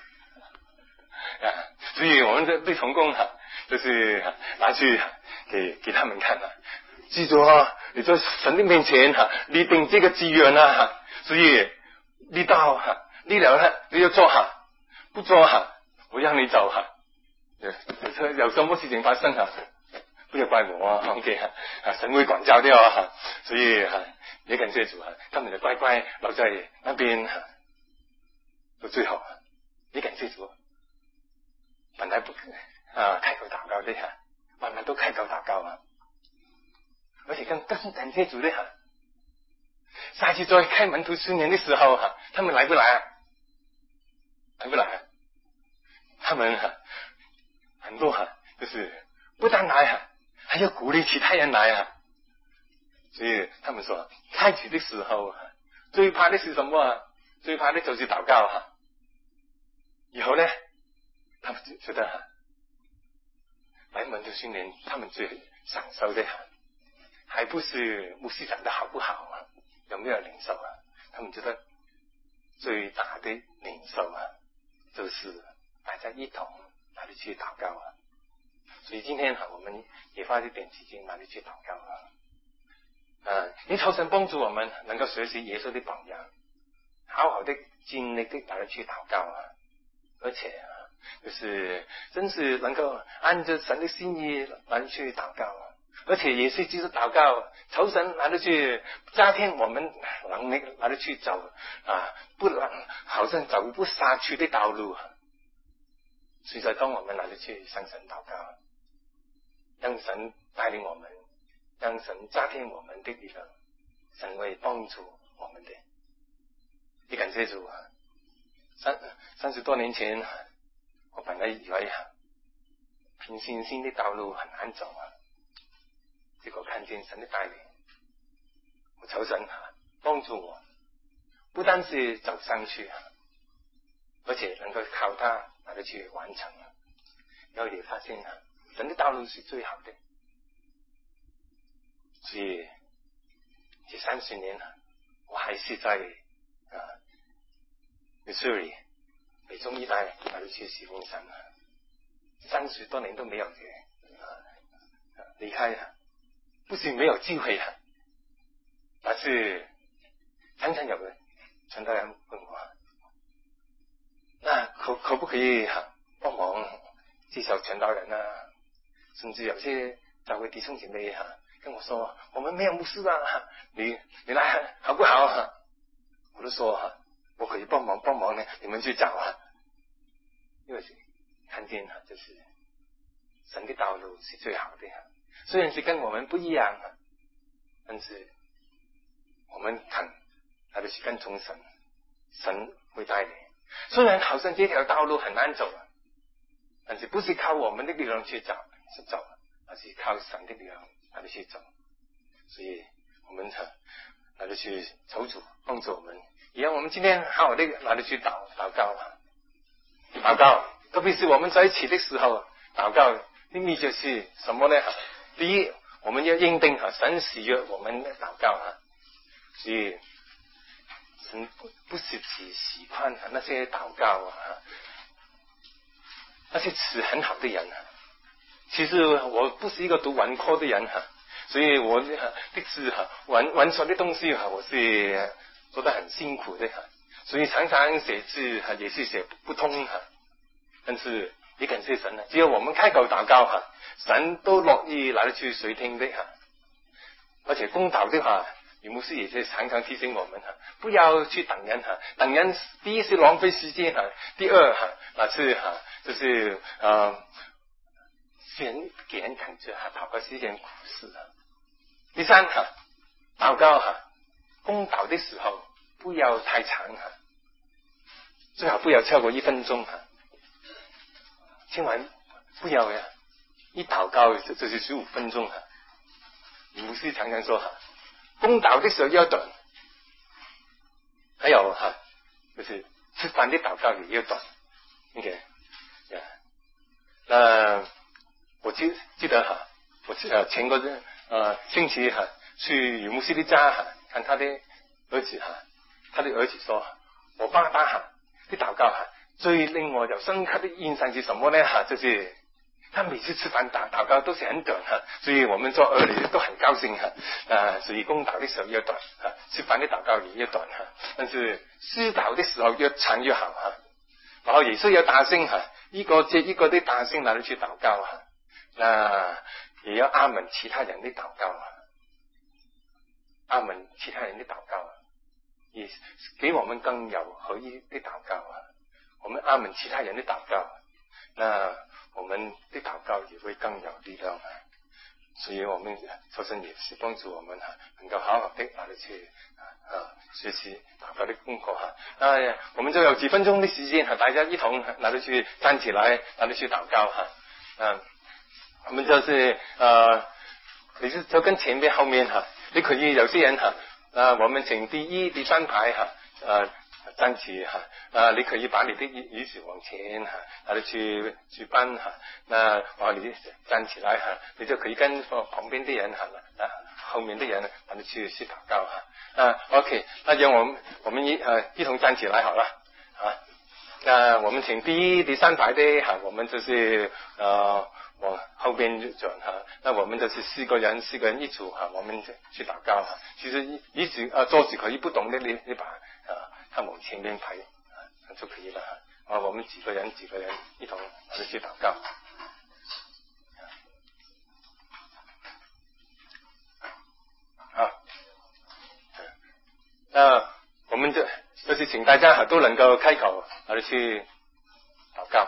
所以我们这对童工就是拿去给他们看记住你在神的面前你定这个志愿所以你到你了你要做不做我让你走有什么事情发生不要怪我OK 神会管教的所以也感谢主他们就乖乖留在那边到最后也感谢主本来不开口祷告的慢慢都开口祷告而且更感谢主的下次再开门徒训练的时候他们来不来来不来他们很多就是不但来还要鼓励其他人来所以他们说开始的时候最怕的是什么最怕的就是祷告以后呢他们觉得来门徒训练他们最享受的还不是牧师讲的好不好有没有领受他们觉得最大的领受就是大家一同哪里去祷告所以今天我们也花一点时间哪里去祷告也求神帮助我们能够学习耶稣的榜样好好的尽力的哪里去祷告而且就是真是能够按照神的心意来去祷告而且也是就是祷告求神来去加添我们能力来去走不好像走不下去的道路所以在当我们来去向神祷告让神带领我们让神加添我们的力量神会帮助我们的也感谢主30多年前我本来以为平信心的道路很难走结果看见神的带领我求神帮助我不单是走上去而且能够靠他来去完成然后也发现神的道路是最好的所以这30年我还是在Missouri 北中一带来去侍奉神30多年都没有离开不是没有机会但是常常有人传道人问我那可不可以帮忙介绍传道人甚至有些教会弟兄姐妹跟我说我们没有牧师你来好不好我都说我可以帮忙呢你们去找因为看见就是神的道路是最好的虽然是跟我们不一样但是我们看他就是跟从神会带领虽然好像这条道路很难走但是不是靠我们的力量去走而是靠神的力量来去走所以我们来去求主帮助我们也让我们今天好好的来去祷告特别是我们在一起的时候祷告的意义就是什么呢第一我们要认定神喜悦我们的祷告所以神不是只喜欢那些祷告那些词很好的人其实我不是一个读文科的人所以我的字文学的东西我是做得很辛苦的所以常常写字也是写不通但是也感谢神只要我们开口祷告神都乐意来去垂听的而且公道的话余牧师也是常常提醒我们不要去等人第一是浪费时间第二那是就是给人感觉祷告是一件苦事第三祷告公祷的时候不要太长最好不要超过1分钟千万不要一祷告就是15分钟牧师常常说公祷的时候要短还有就是吃饭的祷告也要短 OK 我记得我前个星期去余牧师的家看他的儿子他的儿子说，我爸爸的祷告最令我有深刻的印象是什么呢？就是他每次吃饭祷告都是很短所以我们做儿女都很高兴所以公祷的时候越短吃饭的祷告也越短但是私禱的时候越長越好然後也是要大聲一個接一個的大聲來去禱告也要阿門其他人的禱告阿門其他人的禱告也給我們更有合一的禱告我們阿門其他人的禱告那我們的禱告也會更有力量所以我們求神也是幫助我們能夠好好的來去學習禱告的功課我們就有幾分鐘的時間大家一同來去站起來來去禱告我們就是你就跟前面後面你可以有些人我們請第一第三排站起你可以把你的椅子往前來去搬你站起來你就可以跟旁邊的人後面的人來去禱告OK 那讓我們一同站起來好了我們請第一第三排的我們就是往後邊轉那我們就是四個人一組我們去禱告其實椅子桌子可以不動的你把他往前面排就可以了我們幾個人一同去禱告我們就是請大家都能夠開口來去禱告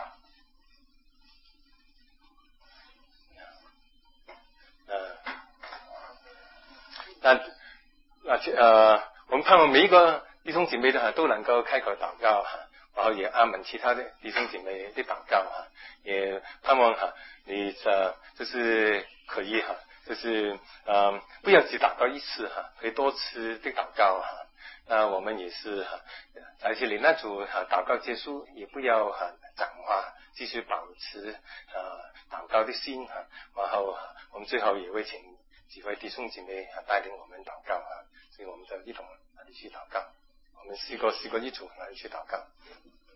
我們盼望每一個弟兄姐妹都能夠開口禱告然後也阿門其他的弟兄姐妹的禱告也盼望你就是可以就是不要只禱告一次可以多次的禱告我們也是在這裡那組禱告結束也不要講話繼續保持禱告的心然後我們最後也會請幾位弟兄姐妹帶領我們禱告所以我們就一同來去禱告我們四個一組來去禱告